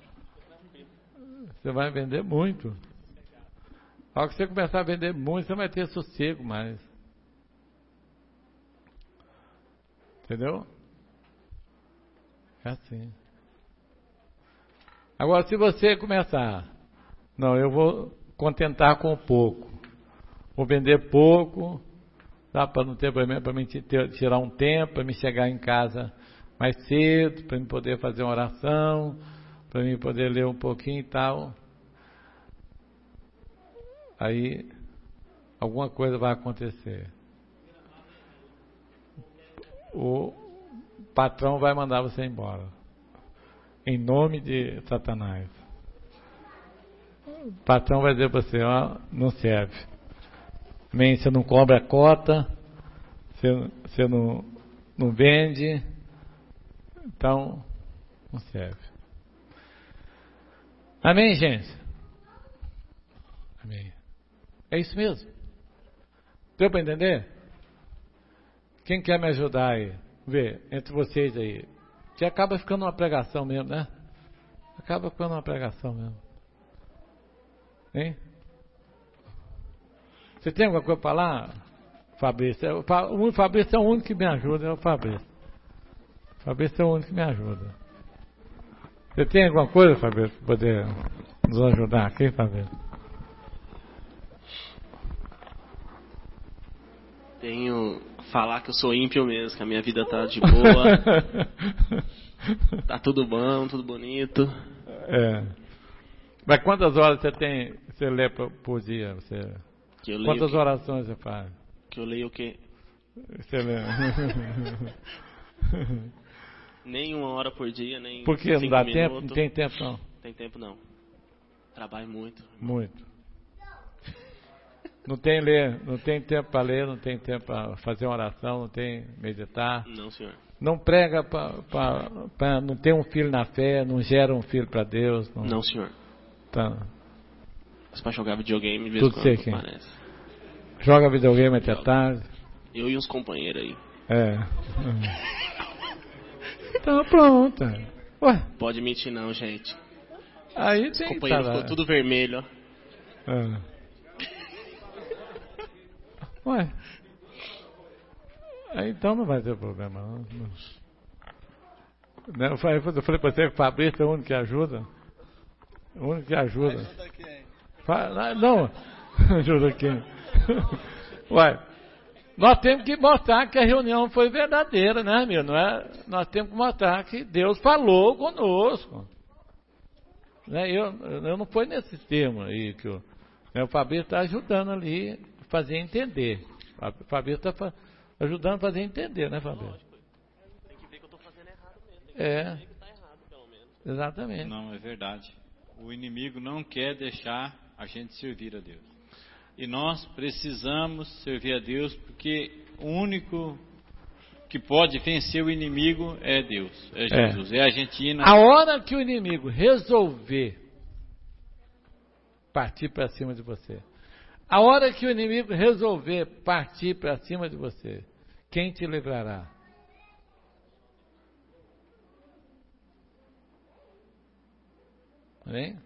Você vai vender muito. Ao que você começar a vender muito, você vai ter sossego mais. Entendeu? É assim. Agora, se você começar, não, eu vou contentar com pouco, vou vender pouco, dá para não ter problema, para mim tirar um tempo, para mim chegar em casa mais cedo, para mim poder fazer uma oração, para mim poder ler um pouquinho e tal. Aí, alguma coisa vai acontecer. O patrão vai mandar você embora. Em nome de Satanás. O patrão vai dizer para você, ó, não serve. Amém? Você não cobra a cota, você, você não, não vende, então não serve. Amém, gente? Amém. É isso mesmo? Deu para entender? Quem quer me ajudar aí? Vê, entre vocês aí. Que acaba ficando uma pregação mesmo, né? Acaba ficando uma pregação mesmo. Hein? Você tem alguma coisa para falar, Fabrício? O Fabrício é o único que me ajuda, é o Fabrício. O Fabrício é o único que me ajuda. Você tem alguma coisa, Fabrício, para poder nos ajudar aqui, Fabrício?
Tenho falar que eu sou ímpio mesmo, que a minha vida tá de boa. Tá tudo bom, tudo bonito.
É. Mas quantas horas você tem, você lê por, por dia? Você,
que eu leio
quantas
que,
orações você faz?
Que eu leio o quê?
Você lê.
Nem uma hora por dia, nem
Por que não dá
minutos.
tempo? Não tem tempo não?
Tem tempo não. Trabalho muito.
Muito. Não tem ler, não tem tempo para ler, não tem tempo para fazer uma oração, não tem meditar.
Não, senhor.
Não prega para não ter um filho na fé, não gera um filho para Deus. Não,
não, senhor.
Tá.
Mas para jogar videogame, de vez
Tudo
quando
sei
parece.
Joga videogame até tarde.
Eu e uns companheiros aí.
É. Então pronto. Ué.
Pode mentir não, gente.
Aí
os
tem
companheiros ficou tudo vermelho, ó.
É. Ué, aí então não vai ter problema. Não. Não. Eu falei, eu falei para você que o Fabrício é o único que ajuda. O único que ajuda.
Ajuda quem?
Fa, não, ajuda quem? Ué, nós temos que mostrar que a reunião foi verdadeira, né, amigo? Não é? Nós temos que mostrar que Deus falou conosco. Né? Eu, eu não foi nesse termo aí que o, né, o Fabrício está ajudando ali a fazer entender. O Fabrício está ajudando a fazer entender, né, Fabrício?
Tem que ver que eu estou fazendo errado mesmo. Tem que
É.
ver que está errado, pelo menos.
Exatamente.
Não, é verdade. O inimigo não quer deixar a gente servir a Deus. E nós precisamos servir a Deus, porque o único que pode vencer o inimigo é Deus, é Jesus, é, é a Argentina.
A hora que o inimigo resolver partir para cima de você, a hora que o inimigo resolver partir para cima de você, quem te livrará? Amém?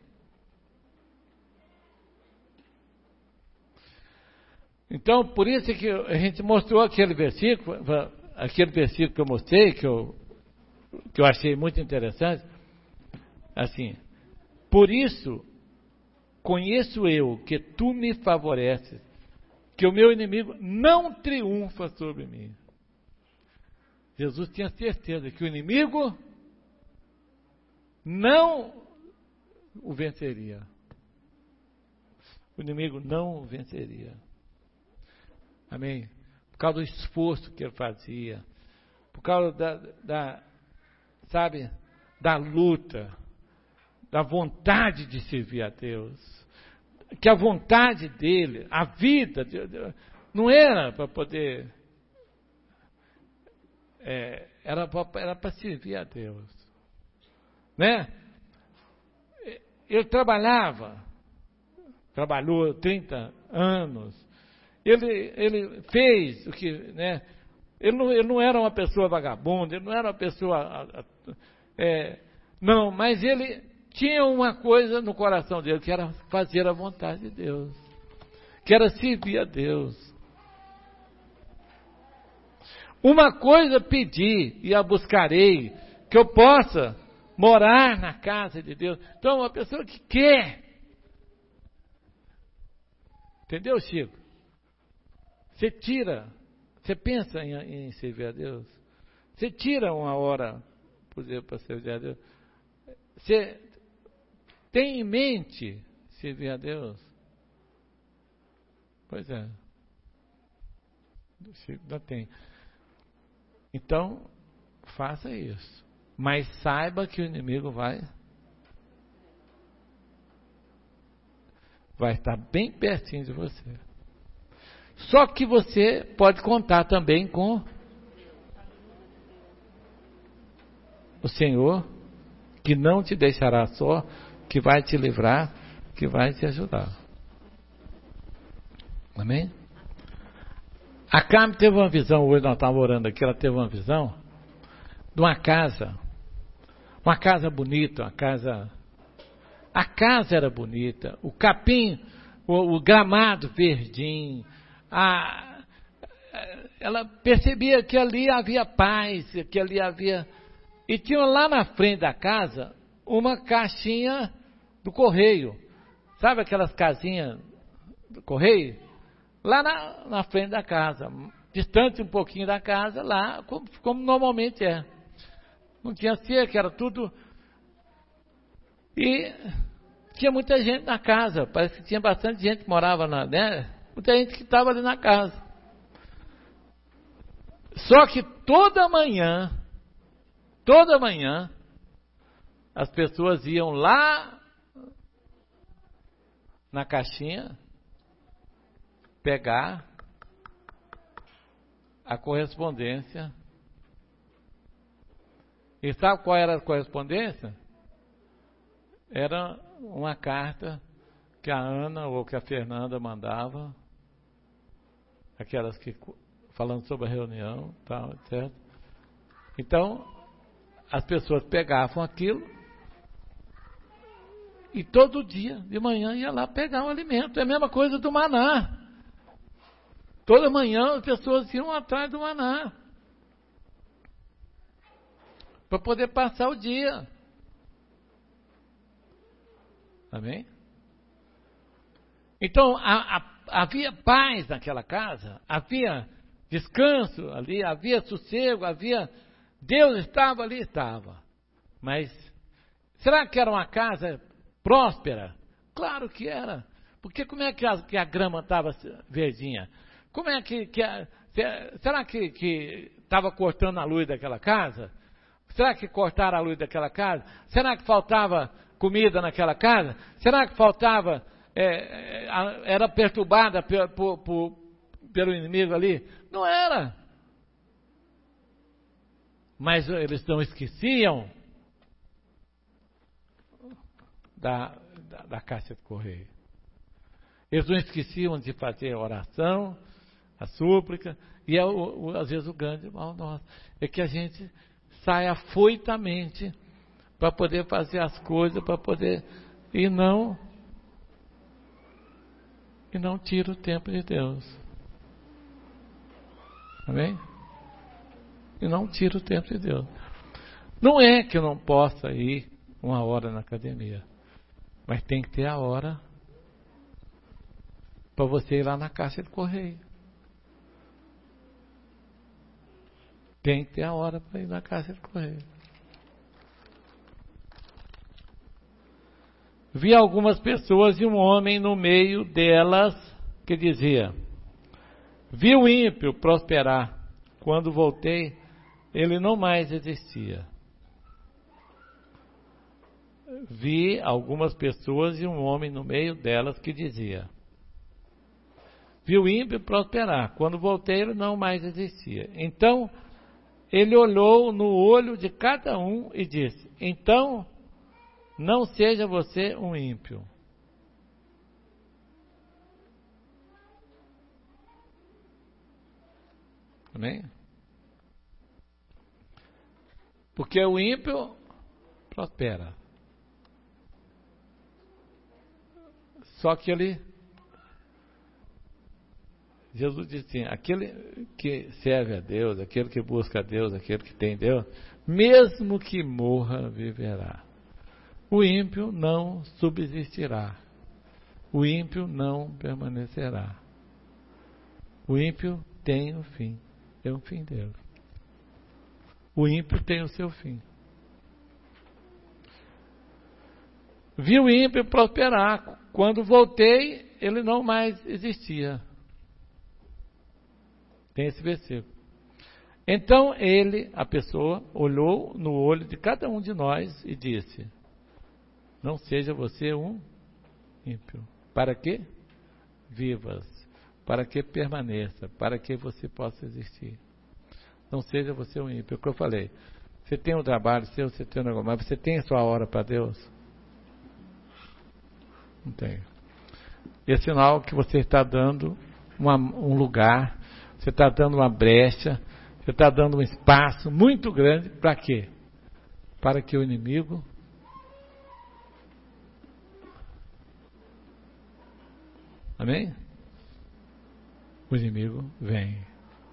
Então, por isso que a gente mostrou aquele versículo, aquele versículo que eu mostrei, que eu, que eu achei muito interessante, assim, por isso, conheço eu que tu me favoreces, que o meu inimigo não triunfa sobre mim. Jesus tinha certeza que o inimigo não o venceria. O inimigo não o venceria. Amém? Por causa do esforço que ele fazia, por causa da, da, sabe, da luta, da vontade de servir a Deus, que a vontade dele, a vida, não era para poder, é, era para era para servir a Deus, né? Ele trabalhava, trabalhou trinta anos. Ele, ele fez o que, né? Ele não, ele não era uma pessoa vagabunda, ele não era uma pessoa, é, não, mas ele tinha uma coisa no coração dele, que era fazer a vontade de Deus, que era servir a Deus. Uma coisa pedi e a buscarei, que eu possa morar na casa de Deus. Então, uma pessoa que quer, entendeu, Chico? Você tira, você pensa em, em servir a Deus, você tira uma hora, por exemplo, para servir a Deus, você tem em mente servir a Deus? Pois é, não tem. Então, faça isso, mas saiba que o inimigo vai, vai estar bem pertinho de você. Só que você pode contar também com o Senhor, que não te deixará só, que vai te livrar, que vai te ajudar. Amém? A Carmen teve uma visão, hoje nós estávamos orando aqui, ela teve uma visão de uma casa, uma casa bonita, uma casa, a casa era bonita, o capim, o, o gramado verdinho, A, ela percebia que ali havia paz, que ali havia... E tinha lá na frente da casa uma caixinha do correio. Sabe aquelas casinhas do correio? Lá na, na frente da casa, distante um pouquinho da casa, lá, como, como normalmente é. Não tinha cerca, era tudo... E tinha muita gente na casa, parece que tinha bastante gente que morava na... né? Muita gente que estava ali na casa. Só que toda manhã, toda manhã, as pessoas iam lá na caixinha pegar a correspondência. E sabe qual era a correspondência? Era uma carta que a Ana ou que a Fernanda mandava, aquelas que falando sobre a reunião, tal, etcétera. Então, as pessoas pegavam aquilo e todo dia, de manhã, ia lá pegar o alimento. É a mesma coisa do maná. Toda manhã as pessoas iam atrás do maná para poder passar o dia. Amém? Então, a, a, havia paz naquela casa, havia descanso ali, havia sossego, havia... Deus estava ali, estava. Mas, será que era uma casa próspera? Claro que era. Porque como é que a, que a grama estava verdinha? Como é que... que a, será que estava cortando a luz daquela casa? Será que cortaram a luz daquela casa? Será que faltava comida naquela casa? Será que faltava... É, era perturbada por, por, por, pelo inimigo ali? Não era. Mas eles não esqueciam da, da, da caixa de correio. Eles não esqueciam de fazer a oração, a súplica, e é, o, o, às vezes o grande mal nosso é que a gente sai afoitamente para poder fazer as coisas, para poder, e não, e não tira o tempo de Deus. Amém? E não tira o tempo de Deus. Não é que eu não possa ir uma hora na academia, mas tem que ter a hora para você ir lá na caixa de correio. Tem que ter a hora para ir na caixa de correio. Vi algumas pessoas e um homem no meio delas que dizia: vi o ímpio prosperar. Quando voltei, ele não mais existia. Vi algumas pessoas e um homem no meio delas que dizia: vi o ímpio prosperar. Quando voltei, ele não mais existia. Então, ele olhou no olho de cada um e disse: então, não seja você um ímpio. Amém? Porque o ímpio prospera. Só que ele, Jesus disse assim: aquele que serve a Deus, aquele que busca a Deus, aquele que tem Deus, mesmo que morra, viverá. O ímpio não subsistirá. O ímpio não permanecerá. O ímpio tem um fim. É um fim dele. O ímpio tem o seu fim. Vi o ímpio prosperar. Quando voltei, ele não mais existia. Tem esse versículo. Então ele, a pessoa, olhou no olho de cada um de nós e disse: não seja você um ímpio. Para que vivas, para que permaneça, para que você possa existir. Não seja você um ímpio. É o que eu falei. Você tem um trabalho seu, você tem um negócio, mas você tem a sua hora para Deus? Não tem. É sinal que você está dando uma, um lugar, você está dando uma brecha, você está dando um espaço muito grande. Para quê? Para que o inimigo Amém? O inimigo vem.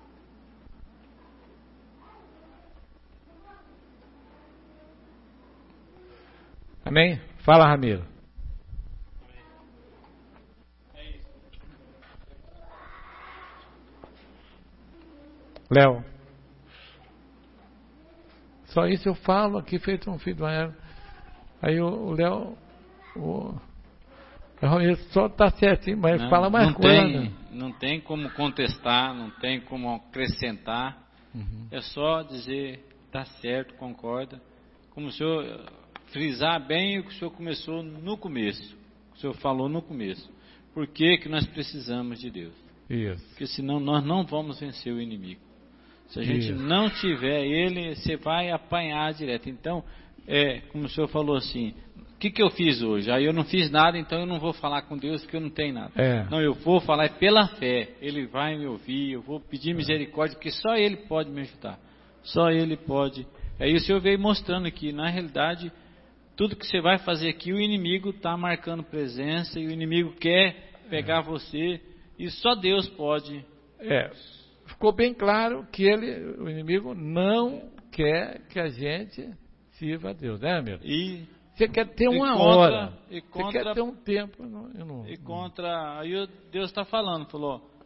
Amém? Fala, Ramiro. Léo. Só isso eu falo aqui, feito um filho do Maero. Aí o Léo, o Ramiro só está certinho, mas não, fala mais
não
coisa.
Tem, não tem como contestar, não tem como acrescentar. Uhum. É só dizer, está certo, concorda. Como o senhor frisar bem o que o senhor começou no começo. O senhor falou no começo. Por que que nós precisamos de Deus?
Isso.
Porque senão nós não vamos vencer o inimigo. Se a gente
Isso.
não tiver ele, você vai apanhar direto. Então, é, como o senhor falou assim, o que que eu fiz hoje? Aí eu não fiz nada, então eu não vou falar com Deus porque eu não tenho nada.
É.
Não, eu vou falar pela fé. Ele vai me ouvir, eu vou pedir misericórdia, porque só Ele pode me ajudar. Só Ele pode. Aí o senhor veio mostrando que, na realidade, tudo que você vai fazer aqui, o inimigo está marcando presença e o inimigo quer pegar é. você e só Deus pode.
É, ficou bem claro que ele, o inimigo não quer que a gente sirva a Deus, né, meu?
E
você quer ter uma
contra,
hora,
e contra,
você quer ter um tempo. Eu não, eu não,
e contra, aí Deus está falando, falou,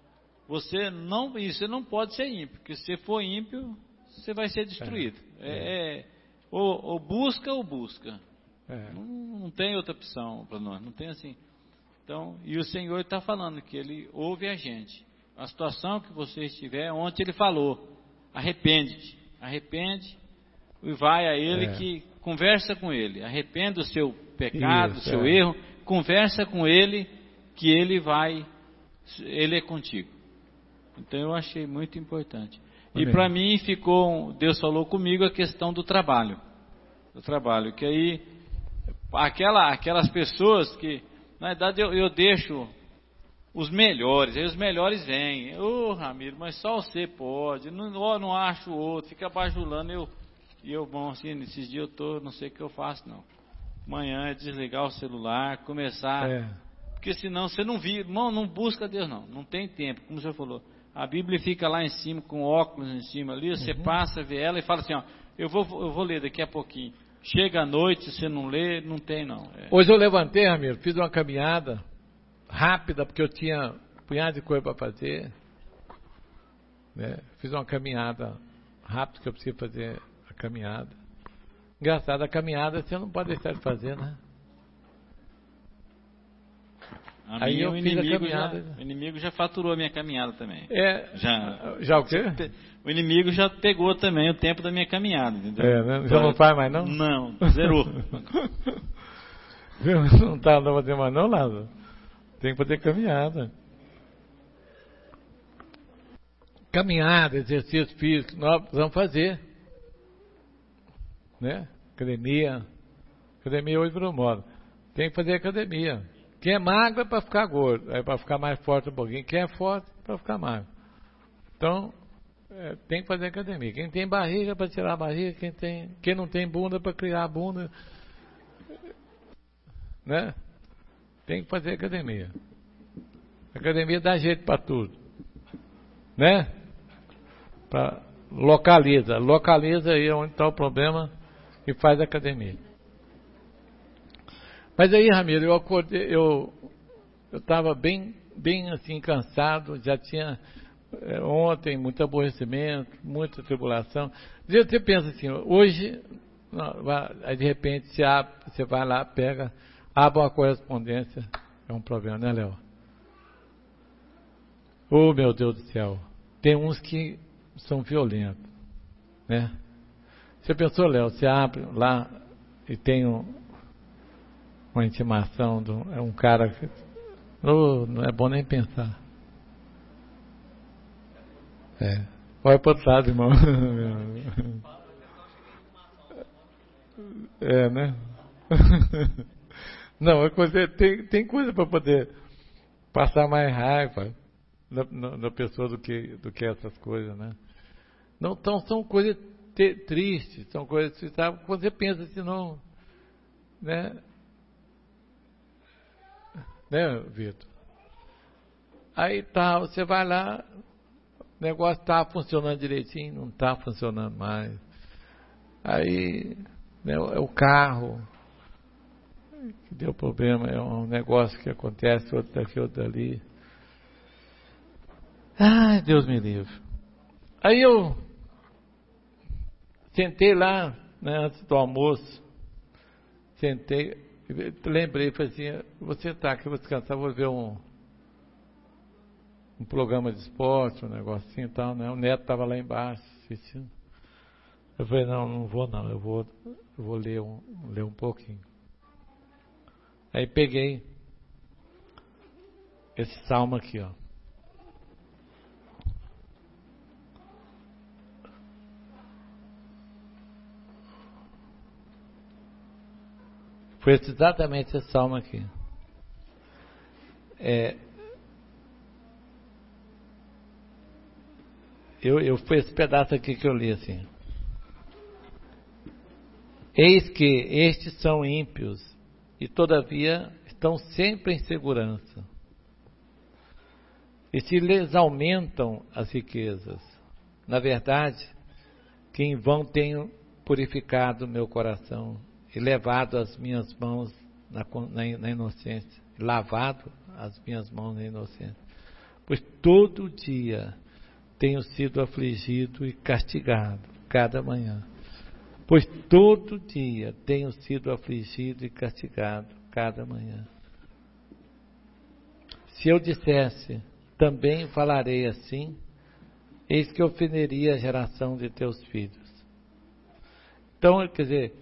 você não, você não pode ser ímpio, porque se você for ímpio, você vai ser destruído. É, é. É, ou, ou busca ou busca. É. Não, não tem outra opção para nós, não tem assim. Então, e o Senhor está falando que Ele ouve a gente. A situação que você estiver, ontem Ele falou, arrepende-te, arrepende e vai a Ele é. que conversa com Ele, arrepende do seu pecado, do seu é. erro, conversa com Ele, que Ele vai, Ele é contigo. Então eu achei muito importante. Amém. E para mim ficou, Deus falou comigo a questão do trabalho, do trabalho, que aí, aquela, aquelas pessoas que, na verdade eu, eu deixo os melhores, aí os melhores vêm, ô oh, Ramiro, mas só você pode, não, oh, não acho outro, fica bajulando, eu, e eu, bom, assim, nesses dias eu tô, não sei o que eu faço não, amanhã é desligar o celular, começar, é. porque senão você não vive, não, não busca Deus não, não tem tempo, como o senhor falou, a Bíblia fica lá em cima, com óculos em cima ali, você uhum. passa, vê ela e fala assim, ó, eu vou, eu vou ler daqui a pouquinho, chega à noite, você não lê, não tem não. É.
Hoje eu levantei, Ramiro, fiz uma caminhada rápida, porque eu tinha um punhado de coisa para fazer, né? Fiz uma caminhada rápida, que eu preciso fazer a caminhada. Engraçado, a caminhada você não pode deixar de fazer, né?
A Aí eu o, fiz inimigo a caminhada. Já, o inimigo já faturou a minha caminhada também.
É,
já,
já o quê?
O inimigo já pegou também o tempo da minha caminhada, entendeu?
É, né? Já não faz mais não?
Não, zerou.
Não está fazendo mais não, Lázaro? Tem que fazer caminhada. Caminhada, exercício físico, nós precisamos fazer. Né? Academia. Academia hoje virou moda. Tem que fazer academia. Quem é magro é para ficar gordo, é para ficar mais forte um pouquinho. Quem é forte é para ficar magro. Então, é, tem que fazer academia. Quem tem barriga é para tirar a barriga, quem, tem, quem não tem bunda é para criar a bunda. Né? Tem que fazer academia. Academia dá jeito para tudo. Né? Pra, localiza. Localiza aí onde está o problema e faz academia. Mas aí, Ramiro, eu acordei, eu estava bem, bem assim, cansado, já tinha é, ontem muito aborrecimento, muita tribulação. E você pensa assim, hoje, não, vai, aí de repente você, abre, você vai lá, pega, abre uma correspondência, é um problema, né, Léo? Oh, meu Deus do céu, tem uns que são violentos, né? Você pensou, Léo, você abre lá e tem um uma intimação de um, é um cara que oh, não é bom nem pensar. É. Olha para o outro lado, irmão. É, né? Não, é coisa, tem, tem coisa para poder passar mais raiva na, na, na pessoa do que, do que essas coisas, né? Não, então, são coisas te, tristes, são coisas, sabe? Quando você pensa assim, não, né? Né, Vitor? Aí tá, você vai lá, o negócio tá funcionando direitinho, não tá funcionando mais. Aí, né, é o carro que deu problema, é um negócio que acontece, outro daqui, outro dali. Ai, Deus me livre. Aí eu sentei lá, né, antes do almoço, sentei, lembrei, falei assim, você tá aqui, vou descansar, vou ver um, um programa de esporte, um negocinho e tal, né? O neto estava lá embaixo assistindo. Eu falei, não, não vou não, eu vou, eu vou ler, um, ler um pouquinho. Aí peguei esse salmo aqui, ó. Foi exatamente esse salmo aqui. É, eu, eu foi esse pedaço aqui que eu li assim. Eis que estes são ímpios e todavia estão sempre em segurança. E se lhes aumentam as riquezas. Na verdade, que em vão tenho purificado meu coração e levado as minhas mãos na, na, na inocência, lavado as minhas mãos na inocência. pois todo dia tenho sido afligido e castigado, cada manhã. Pois todo dia tenho sido afligido e castigado, cada manhã. Se eu dissesse, também falarei assim, eis que ofenderia a geração de teus filhos. Então, quer dizer,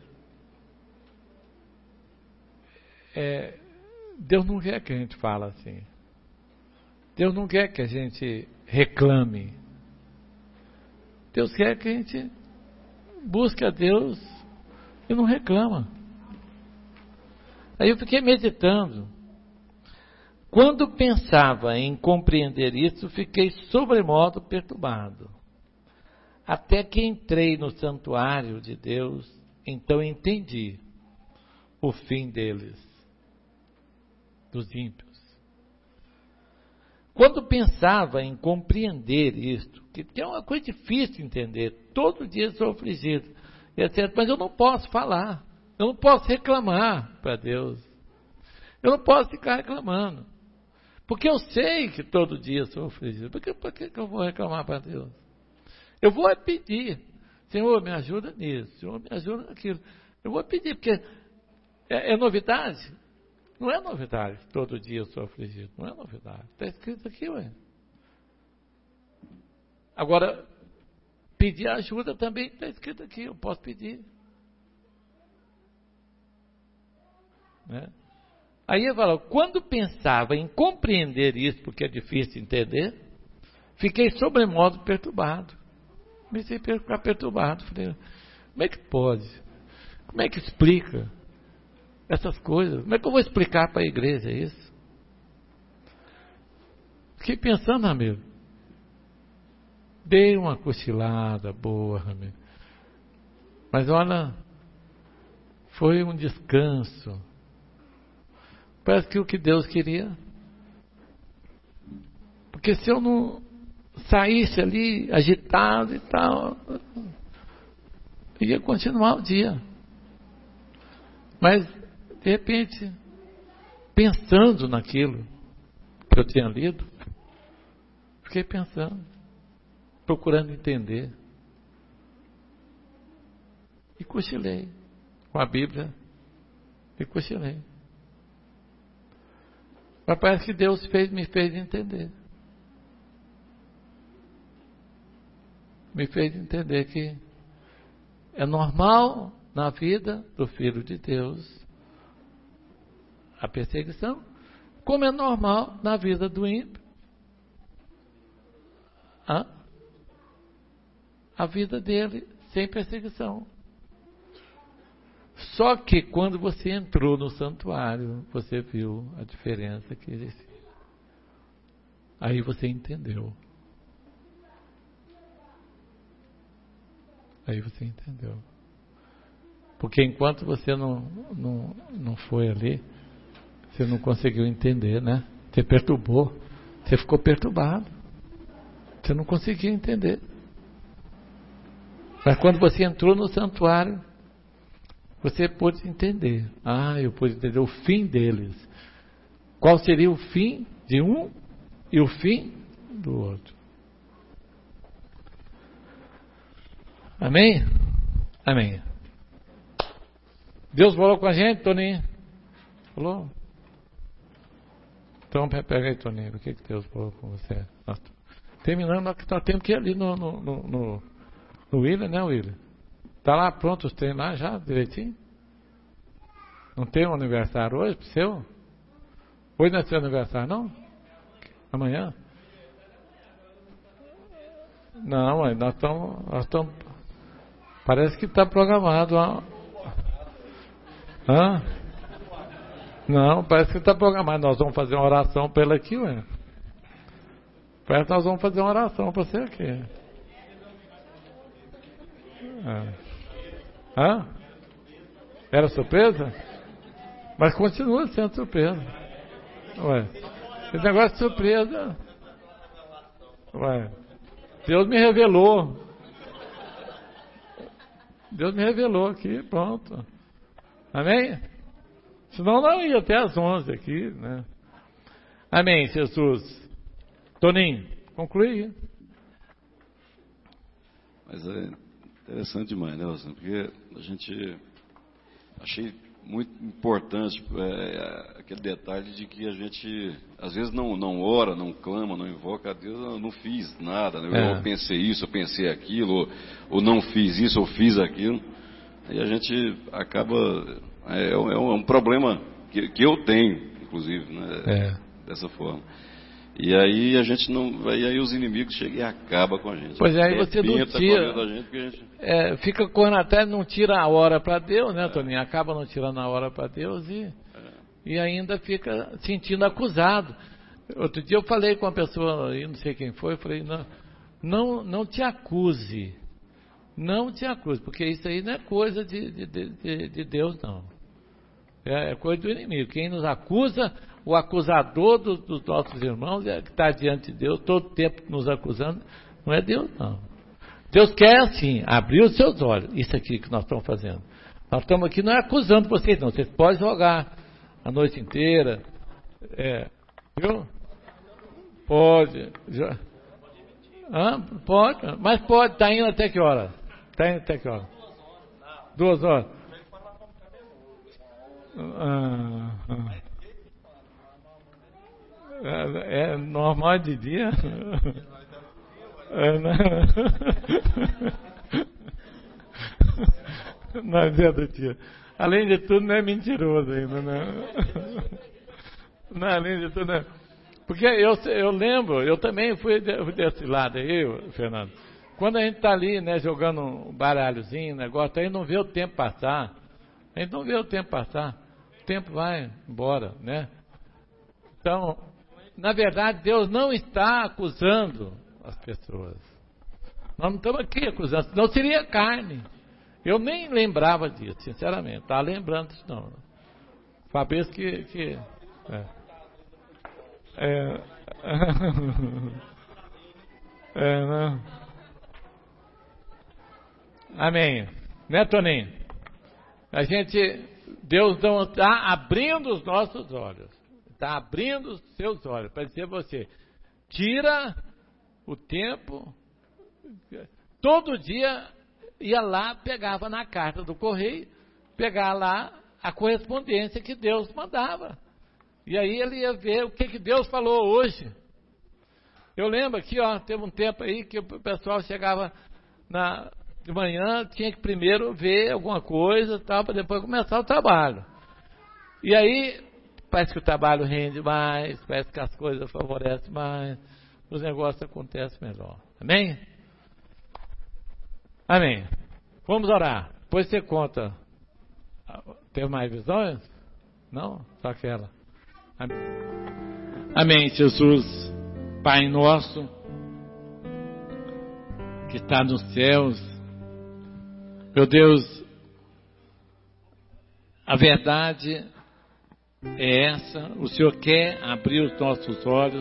é, Deus não quer que a gente fale assim. Deus não quer que a gente reclame. Deus quer que a gente busque a Deus e não reclama. Aí eu fiquei meditando. Quando pensava em compreender isso, fiquei sobremodo perturbado. Até que entrei no santuário de Deus, então entendi o fim deles, dos ímpios. Quando pensava em compreender isto, que é uma coisa difícil de entender, todo dia sou afligido, etcétera, mas eu não posso falar, eu não posso reclamar para Deus, eu não posso ficar reclamando, porque eu sei que todo dia sou afligido, por que, por que eu vou reclamar para Deus? Eu vou pedir, Senhor, me ajuda nisso, Senhor, me ajuda naquilo, eu vou pedir, porque é, é novidade? Não é novidade, todo dia eu sou afligido, não é novidade, está escrito aqui, ué. Agora, pedir ajuda também está escrito aqui, eu posso pedir. Né? Aí eu falo, quando pensava em compreender isso, porque é difícil de entender, fiquei sobremodo perturbado. Comecei a ficar perturbado, falei, como é que pode? Como é que explica essas coisas? Como é que eu vou explicar para a igreja isso? Fiquei pensando, amigo. Dei uma cochilada boa, amigo. Mas olha, foi um descanso. Parece que o que Deus queria. Porque se eu não saísse ali agitado e tal, ia continuar o dia. Mas, de repente, pensando naquilo que eu tinha lido, fiquei pensando, procurando entender. E cochilei com a Bíblia. E cochilei. Mas parece que Deus fez, me fez entender. Me fez entender que é normal na vida do Filho de Deus a perseguição, como é normal na vida do ímpio a, a vida dele sem perseguição. Só que quando você entrou no santuário, você viu a diferença que existia. Aí você entendeu. Aí você entendeu. Porque enquanto você não, não, não foi ali, você não conseguiu entender, né? Você perturbou, você ficou perturbado. Você não conseguia entender. Mas quando você entrou no santuário, você pôde entender. Ah, eu pude entender o fim deles. Qual seria o fim de um e o fim do outro. Amém? Amém. Deus falou com a gente, Toninho? Falou? Então, pega aí, Toninho, o que, que Deus falou com você? Nós, terminando, nós tá, temos que ir ali no, no, no, no, no William, né, William? Está lá pronto os treinos lá já, direitinho? Não tem um aniversário hoje, seu? Hoje não é seu aniversário, não? Amanhã? Não, mãe, nós estamos... Nós estamos parece que está programado. Ó. Hã? Não, parece que está programado. Nós vamos fazer uma oração para ele aqui, ué. Parece que nós vamos fazer uma oração para você aqui. É. Hã? Era surpresa? Mas continua sendo surpresa. Ué. Esse negócio de surpresa. Ué. Deus me revelou. Deus me revelou aqui, pronto. Amém? Senão não ia até às onze aqui, né? Amém, Jesus. Toninho, conclui.
Mas é interessante demais, né, Osana? Porque a gente achei muito importante é, aquele detalhe de que a gente às vezes não, não ora, não clama, não invoca a Deus, eu não fiz nada, né?
É.
Eu pensei isso, eu pensei aquilo, ou, ou não fiz isso, ou fiz aquilo. E a gente acaba. É, é, um, é um problema que, que eu tenho, inclusive, né?
É.
Dessa forma. E aí a gente não. E aí os inimigos chegam e acabam com a gente.
Pois é, aí você não tira.
Com a gente, porque a gente...
É, fica correndo atrás, não tira a hora para Deus, né, Toninho? Acaba não tirando a hora para Deus e, e ainda fica sentindo acusado. Outro dia eu falei com uma pessoa, eu não sei quem foi, eu falei, não, não, não te acuse. Não te acuse, porque isso aí não é coisa de, de, de, de Deus, não. É, é coisa do inimigo. Quem nos acusa, o acusador dos, dos nossos irmãos, é que está diante de Deus, todo tempo nos acusando, não é Deus, não. Deus quer, assim, abrir os seus olhos. Isso aqui que nós estamos fazendo. Nós estamos aqui não é acusando vocês, não. Vocês podem jogar a noite inteira. É, viu? Pode. Já. Hã? Pode. Mas pode. Está indo até que hora? Está indo até que hora? Duas horas. Ah, ah. É, é normal de dia? É, não. Não adianta, tia. Além de tudo, não é mentiroso ainda, né? Não, além de tudo, não. Porque eu, eu lembro, eu também fui desse lado aí, Fernando. Quando a gente está ali, né, jogando um baralhozinho, negócio, aí não vê o tempo passar. A gente não vê o tempo passar. O tempo vai embora, né? Então, na verdade, Deus não está acusando as pessoas. Nós não estamos aqui acusando, senão seria carne. Eu nem lembrava disso, sinceramente. Estava lembrando disso, não. Fabrício que... que é. É, é, não. Amém. Né, Toninho? A gente, Deus não está abrindo os nossos olhos. Está abrindo os seus olhos para dizer a você, tira o tempo. Todo dia ia lá, pegava na carta do correio, pegava lá a correspondência que Deus mandava. E aí ele ia ver o que, que Deus falou hoje. Eu lembro aqui, ó, teve um tempo aí que o pessoal chegava na, de manhã, tinha que primeiro ver alguma coisa tal, para depois começar o trabalho. E aí, parece que o trabalho rende mais, parece que as coisas favorecem mais, os negócios acontecem melhor. Amém? Amém. Vamos orar. Depois você conta. Tem mais visões? Não? Só aquela. Amém. Amém, Jesus. Pai nosso, que está nos céus. Meu Deus, a verdade é essa. O Senhor quer abrir os nossos olhos.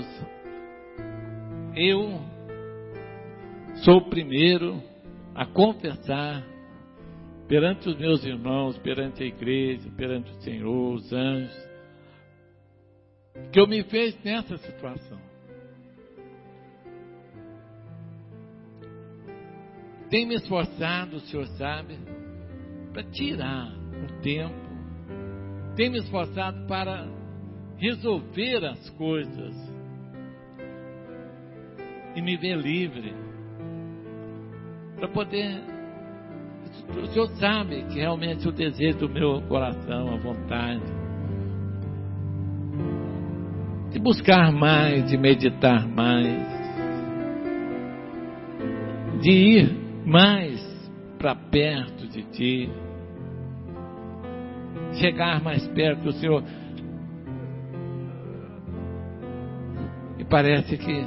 Eu sou o primeiro a confessar perante os meus irmãos, perante a igreja, perante o Senhor, os anjos, que eu me vejo nessa situação. Tenho me esforçado, o Senhor sabe, para tirar o tempo. Tenho me esforçado para resolver as coisas e me ver livre, para poder... O Senhor sabe que realmente o desejo do meu coração, a vontade de buscar mais, de meditar mais, de ir mais para perto de Ti, chegar mais perto do Senhor. E parece que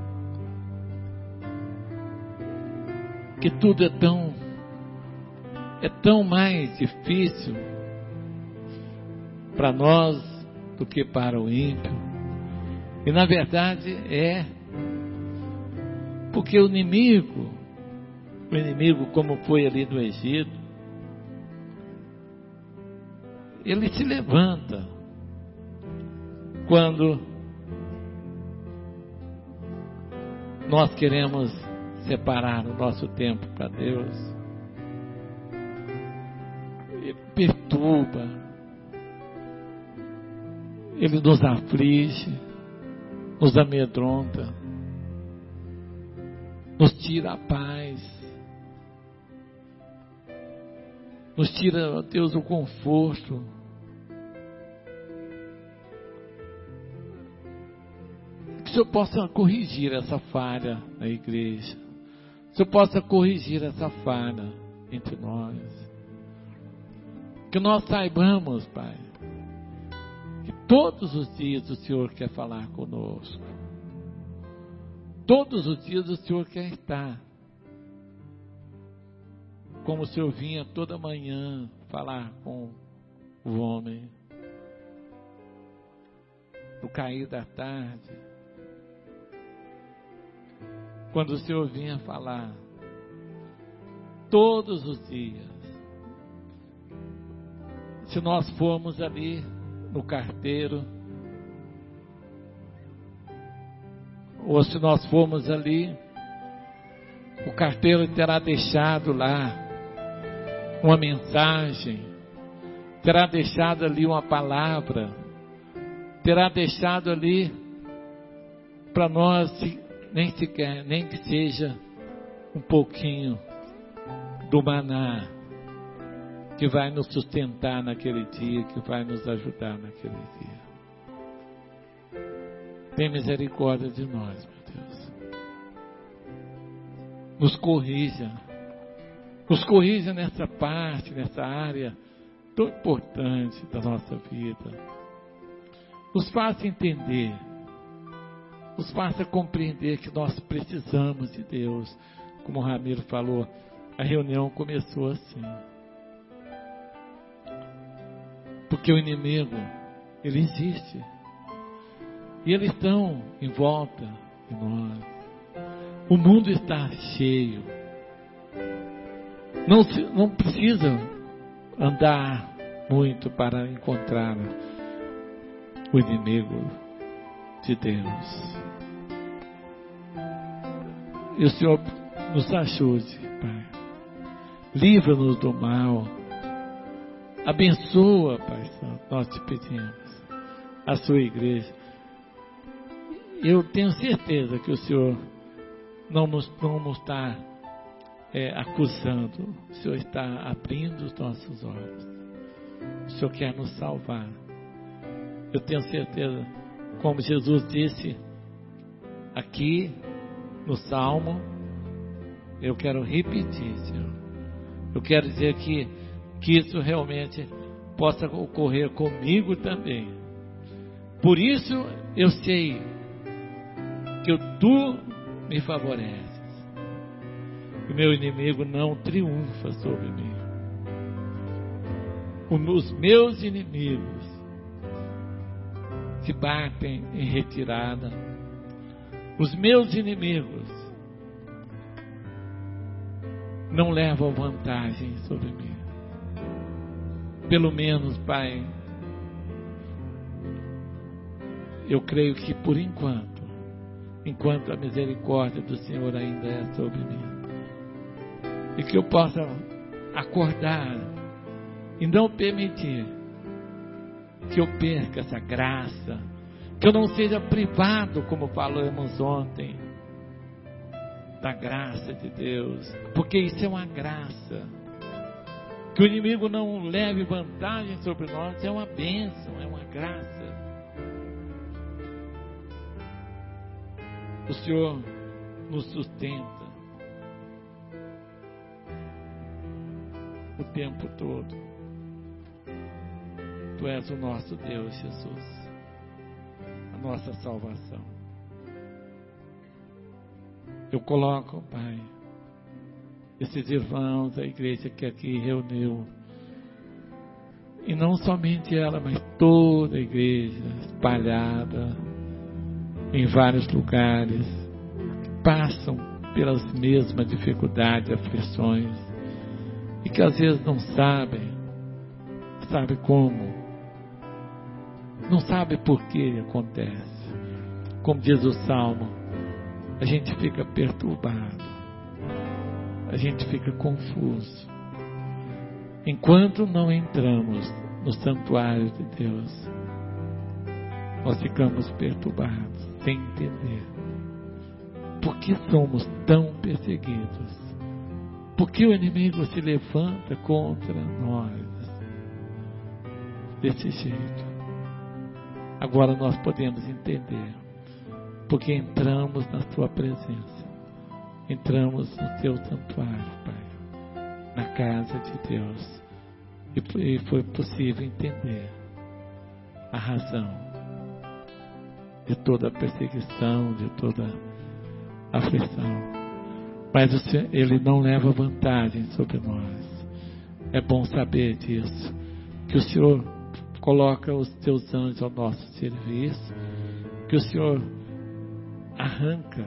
que tudo é tão é tão mais difícil para nós do que para o ímpio. E na verdade é porque o inimigo, o inimigo como foi ali no Egito, ele se levanta quando nós queremos separar o nosso tempo para Deus. Ele perturba, Ele nos aflige, nos amedronta, nos tira a paz, nos tira, ó Deus, o conforto. Que o Senhor possa corrigir essa falha na igreja, que o Senhor possa corrigir essa falha entre nós, que nós saibamos, Pai, que todos os dias o Senhor quer falar conosco, todos os dias o Senhor quer estar, como o Senhor vinha toda manhã falar com o homem, no cair da tarde, quando o Senhor vinha falar, todos os dias. Se nós formos ali no carteiro, ou se nós formos ali, o carteiro terá deixado lá uma mensagem, terá deixado ali uma palavra, terá deixado ali para nós, nem sequer, nem que seja um pouquinho do maná que vai nos sustentar naquele dia, que vai nos ajudar naquele dia. Tem misericórdia de nós, meu Deus. Nos corrija, nos corrija nessa parte, nessa área tão importante da nossa vida. Nos faça entender, nos faça compreender que nós precisamos de Deus. Como o Ramiro falou, a reunião começou assim. Porque o inimigo, ele existe. E eles estão em volta de nós. O mundo está cheio. Não, se, não precisa andar muito para encontrar o inimigo de Deus. E o Senhor nos ajude, Pai. Livra-nos do mal. Abençoa, Pai Santo, nós te pedimos, a sua igreja. Eu tenho certeza que o Senhor não nos, não nos está é, acusando. O Senhor está abrindo os nossos olhos. O Senhor quer nos salvar. Eu tenho certeza, como Jesus disse aqui no Salmo, eu quero repetir, Senhor. Eu quero dizer que, que isso realmente possa ocorrer comigo também. Por isso eu sei que tu me favoreces. O meu inimigo não triunfa sobre mim. Os meus inimigos se batem em retirada. Os meus inimigos não levam vantagem sobre mim. Pelo menos, Pai, eu creio que por enquanto, enquanto a misericórdia do Senhor ainda é sobre mim, e que eu possa acordar e não permitir que eu perca essa graça, que eu não seja privado, como falamos ontem, da graça de Deus, porque isso é uma graça. Que o inimigo não leve vantagem sobre nós é uma bênção, é uma graça. O Senhor nos sustenta o tempo todo. Tu és o nosso Deus, Jesus, a nossa salvação. Eu coloco, Pai, esses irmãos, a igreja que aqui reuniu, e não somente ela, mas toda a igreja espalhada em vários lugares, que passam pelas mesmas dificuldades, aflições, e que às vezes não sabem, sabe como, não sabe por que acontece. Como diz o Salmo, a gente fica perturbado, a gente fica confuso. Enquanto não entramos no santuário de Deus, nós ficamos perturbados, sem entender. Por que somos tão perseguidos? Por que o inimigo se levanta contra nós desse jeito? Agora nós podemos entender. Porque entramos na Sua presença. Entramos no Teu santuário, Pai. Na casa de Deus. E foi possível entender a razão de toda a perseguição, de toda a aflição. Mas o Senhor, Ele não leva vantagem sobre nós. É bom saber disso. Que o Senhor coloca os Teus anjos ao nosso serviço. Que o Senhor arranca,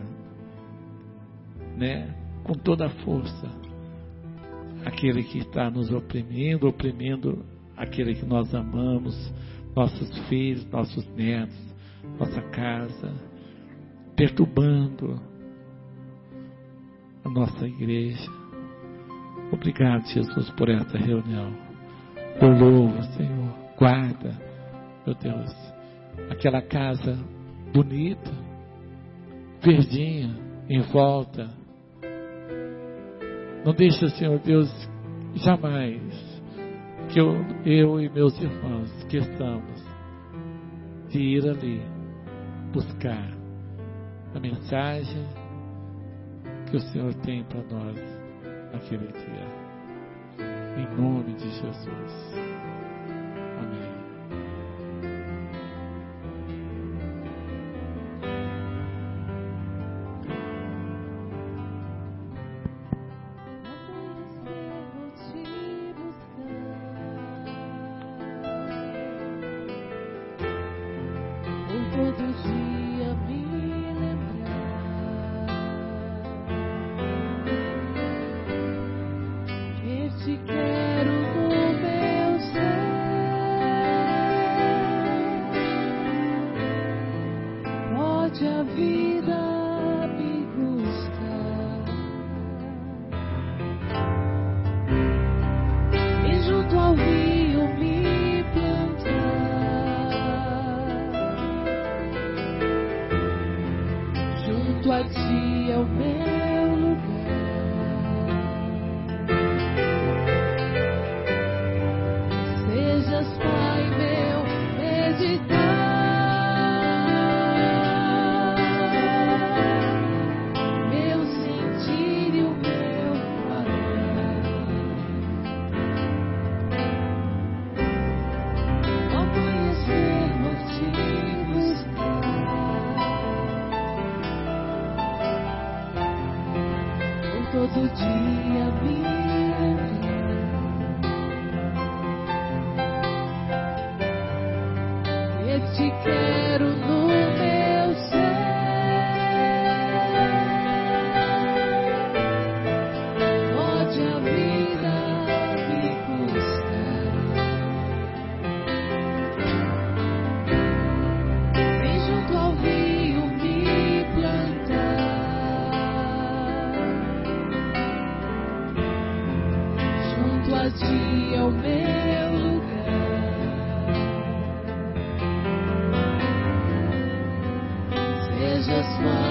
né, com toda a força, aquele que está nos oprimindo, oprimindo aquele que nós amamos, nossos filhos, nossos netos, nossa casa, perturbando a nossa igreja. Obrigado, Jesus, por essa reunião. Eu louvo, Senhor. Guarda, meu Deus, aquela casa bonita, verdinha, em volta. Não deixa, Senhor Deus, jamais que eu, eu e meus irmãos esqueçamos de ir ali buscar a mensagem que o Senhor tem para nós naquele dia. Em nome de Jesus. Amém.
Just